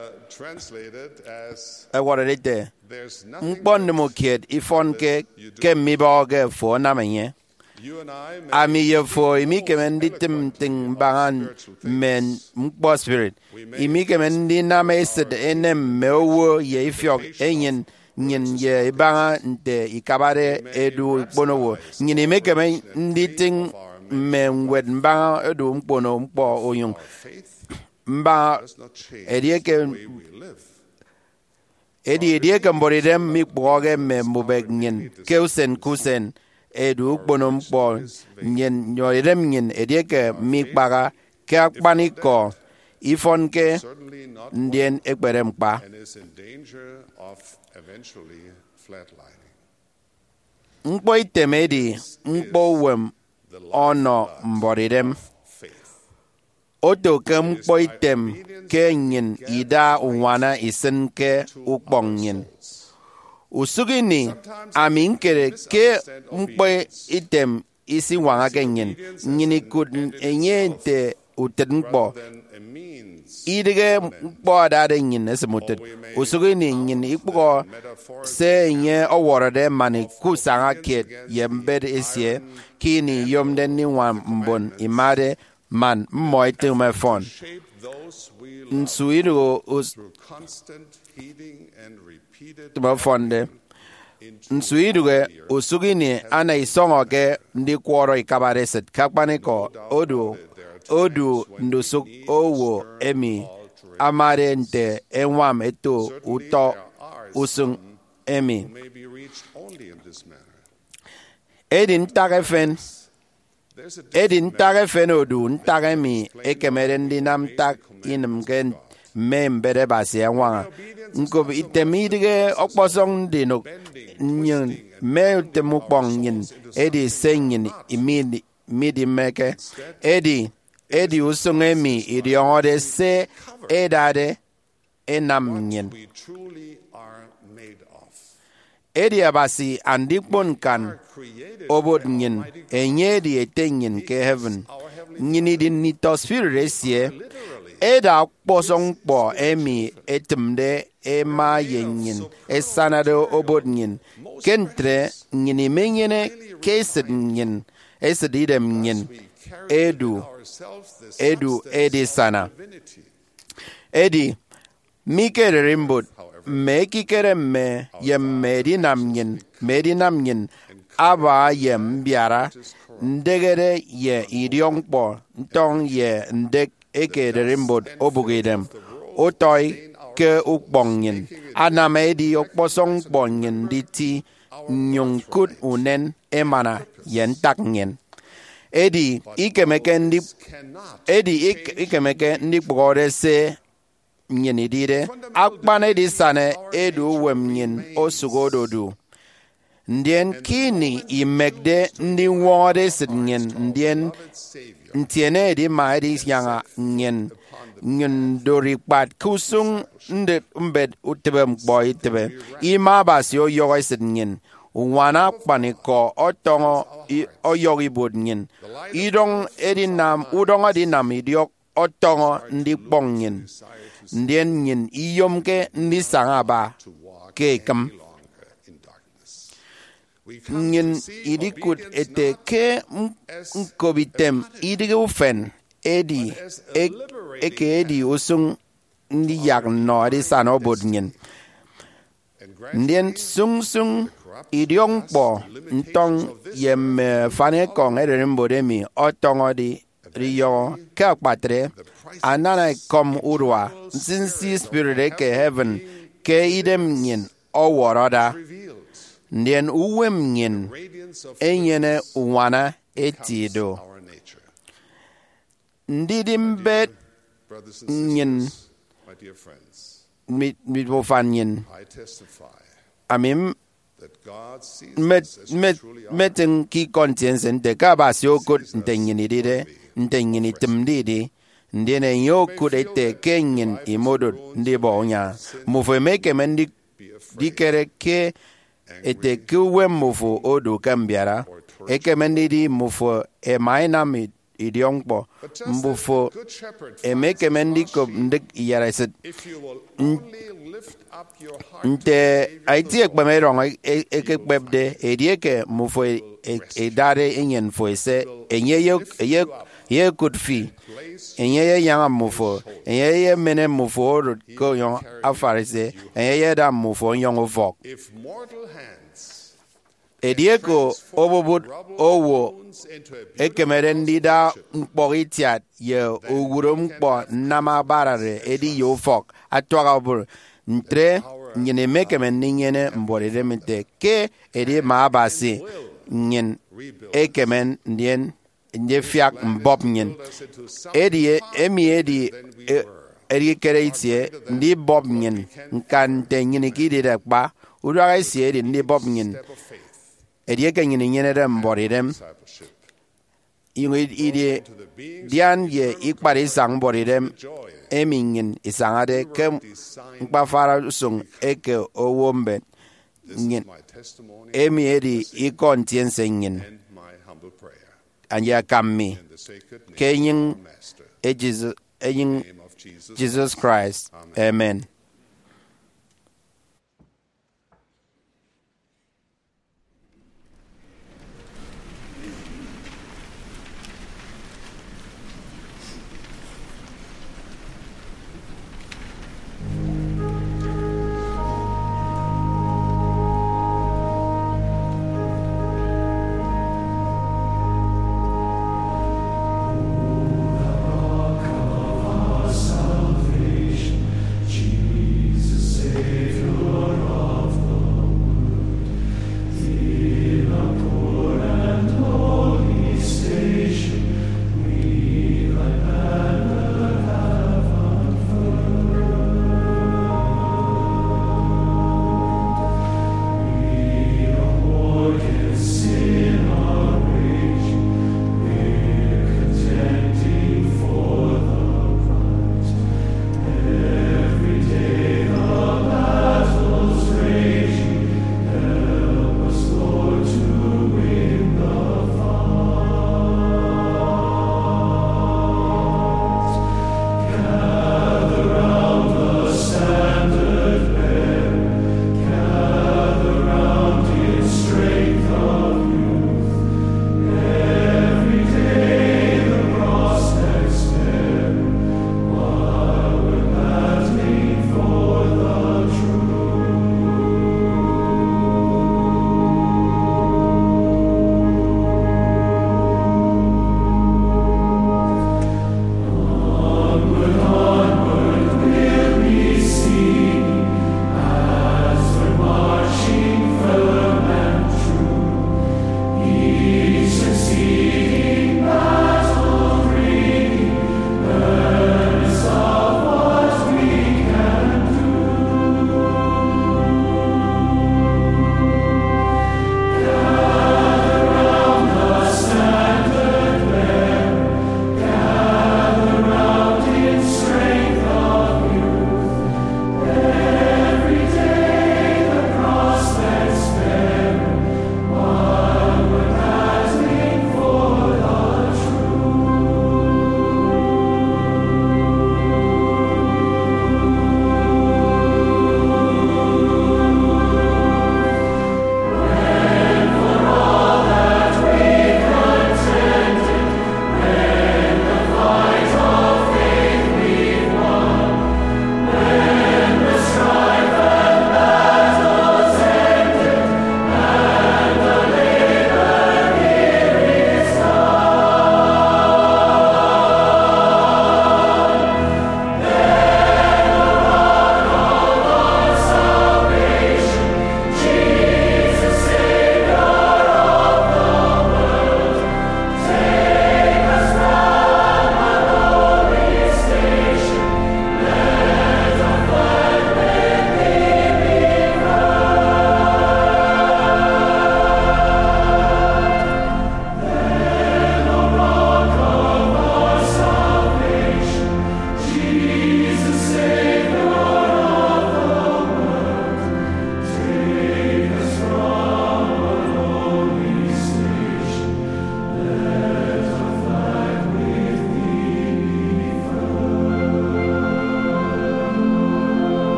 eworete nkpon mo kiet ifon ke mi boge fo na menye ami ye fo imi kemendi tim bangan men mkpo spirit imi kemendi na mesid enem mewo ye ifyok enyen nyin ye banga nte ikabare edu ikponowo nyin imi kemendi ting menwed mbanga edu mkpono mkpo oyung mba edieke mboridem mikboge me mubek nyin keusen kusen edu kponom kpo nyin nyoridem nyin edieke mikbaga ke akpaniko ifon ke ndien ekberem kpa mkpo itemedi mkpo wem ono mboridem oto ke mkpo item ke nyin ida unwana isen ke ukpong nyin usugini amin kere ke mkpo item isi wanga ke nyin nyini kud enyente utet mkpo idige mkpo adade nyin esemutet usugini nyin ikpo se nye oworode mani kusanga ket yembed esie kini yomden ni wan mbon imade man moite me fon those we love nsuiru through constant heeding and repeated fonde nsuiru ge usugini ana isongo ge ndi kworo ikabareset kakpani ko odu ndusuk owo emi amare nte enwam eto uto usung emi may be reached only in this manner. Edin tagefen odu ntagemi ekemere ndi namtak inimgen membere basi enwa nkob itemidige okposong dinok nyin meltemukpong nyin edi senyin imidi meke edi usungemi idiongode se edade enam nyin We truly are made of. edi abasi andikpon kan obod nyin enyedi etenyin ke heaven nyini din nitosphere resie eda kposong po emi etemde ema yenyin esanado obod nyin kentre nyini menyene kesid nyin esididem nyin edu edi sana edi mikere rimbot me kikere me yem medinam nyin aba yem biara ndegere ye idiongpo ntong ye ndek ekere rimbot obugidem otoy ke ukbong nyin anam edi okposong bong nyin diti nyungkut unen emana yen tak nyin edi ikemeke ndi bogore se nyin idide akpane di sane edu wem nyin osugododu ndien kini imegde ndi wode sit nyin ndien ntiene di ma di yanga nyin dori pat kusung nde umbed utebem boy tebe ima basio yoy sit nyin wana paniko otongo oyogi bod nyin idong edinam udong adinam idiok otongo ndi bong nyin ndien nyin iyomke ndi sangaba kekam nyin idikut ete ke nkobitem idige ufen edi eke edi usung ndi yak no adi sano bod nyin ndien sung idiong po ntong yem fane kong ederim bodemi otongo di riyo ke patre anana kom urwa sinsi spirit eke heaven ke idem nyin oworoda ndien uwem nyin enyene uwana etido ndidimbet nyin mitwofan nyin amim meten ki conscience nte kabas yo kut nte nyini dide nte nyini timdidi ndine yo kut ete kenyin imodot ndi bonya mufo meke mendi dikere ke ete kuwe mufo odo kambiara eke mendi di mufo e mainam idiongpo mufo e meke mendi ko ndik yaraset nte aiti ekpeme rong ekekpebde edieke mufo edare inyen fo ese enye ye could fi enye ye yang mufo enye ye mene mufo ko yon afarise enye ye da mufo yon vok edieko obobut owo ekemere ndida mkpogitiat ye ugurum mkpo nama barare edi yo fok atwaga obur ntre nyene mekemen nyene mborire mite ke edi maabasi nyen ekemen ndien nje fiak mbop nyen edi edi kere itie ndi bob nyen nkan te nyene kidire kpa uraga isi edi ndi bob nyen edi eke nyene de mborire idi dian ye ikpari sang mborire emingen isangade kem nkpafara sung eke owombe ngin emi edi ikontiense ngin anya kammi kenyin Jesus Christ. Amen.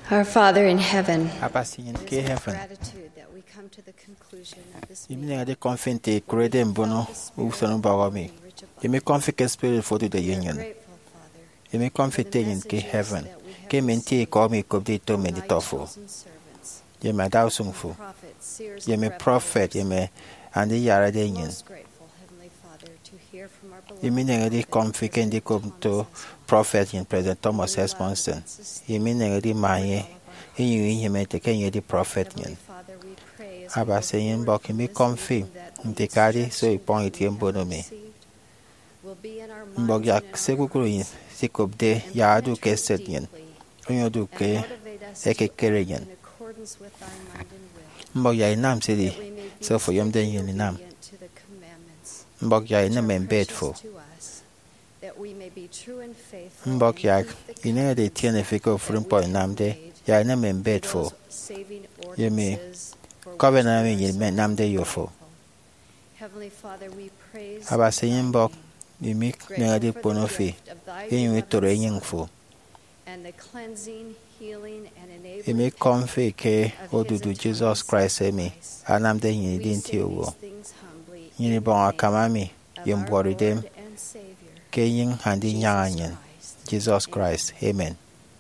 Our Father in heaven, Abasi in ke heaven. gratitude that we come to the conclusion of this Yimi de confinte krede mbono usanu bawami. Yimi confike spirit for the union. Yimi confite in ke heaven. Ke menti ko mi ko de to meditofo. Yimi dausungfu. Yimi prophet yimi andi yara de yin. Yimi de confike ndi ko to prophet in President Thomas S. Monson. Yimi de maye. Yimi yimi te kenye di prophet yin. Aba seyin bok mi konfi ntekari so ipon iti mbono mi. Mbok ya sekukuru yin sikobde ya adu ke set yin. Onyo du ke eke kere yin. Mbok ya inam sidi so for yom den yin inam. Mbok ya inam embedfo. Mbok ya inene de tiene fiko frumpo inam de ya inam embedfo. Yemi Covenant me nam de yofo. Aba seyin bok yimi ngadi ponofi yimi tore yingfo. Yimi konfi ke odudu Jesus Christ emi anam de yini dinti owo. Yini bon akamami yimbori dem ke yin handi nyanyen Jesus Christ. Amen.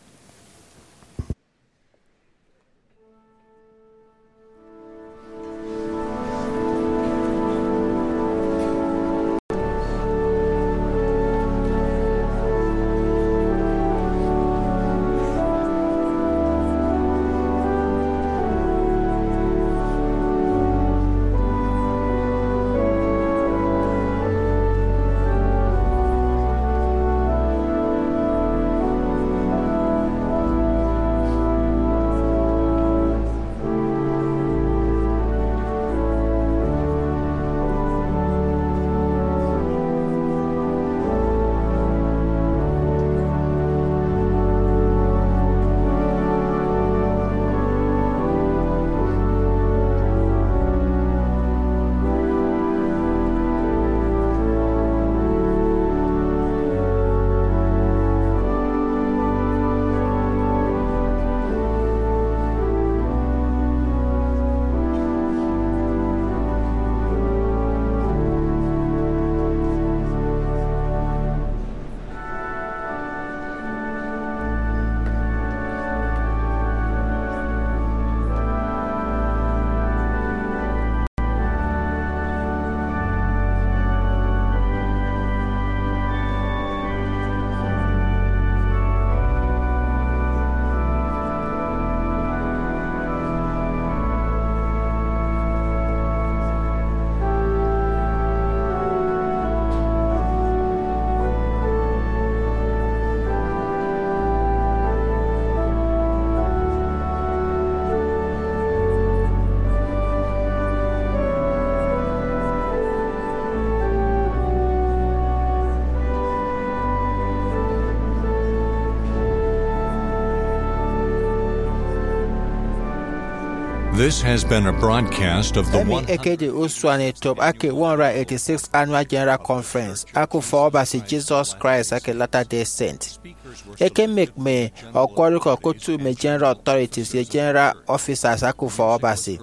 This has been a broadcast of the Ekede Uswane Top Ake 186th Annual General Conference. Aku for Obasi Jesus Christ Ake Latter-day Saint. Eke make me okwaruko kotu me general authorities ye general officers aku for Obasi.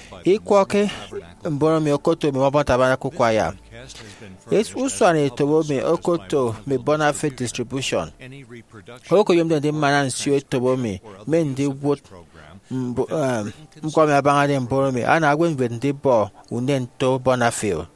Ikwoke mboro me okoto me mabontabana kukwaya. Yes, Uswane Tobo me okoto me bonafide distribution. Oko yomde de manan siwe tobo me ndi wood mkwame abangade mboro me ana agwen ndi bo unen to bonafide.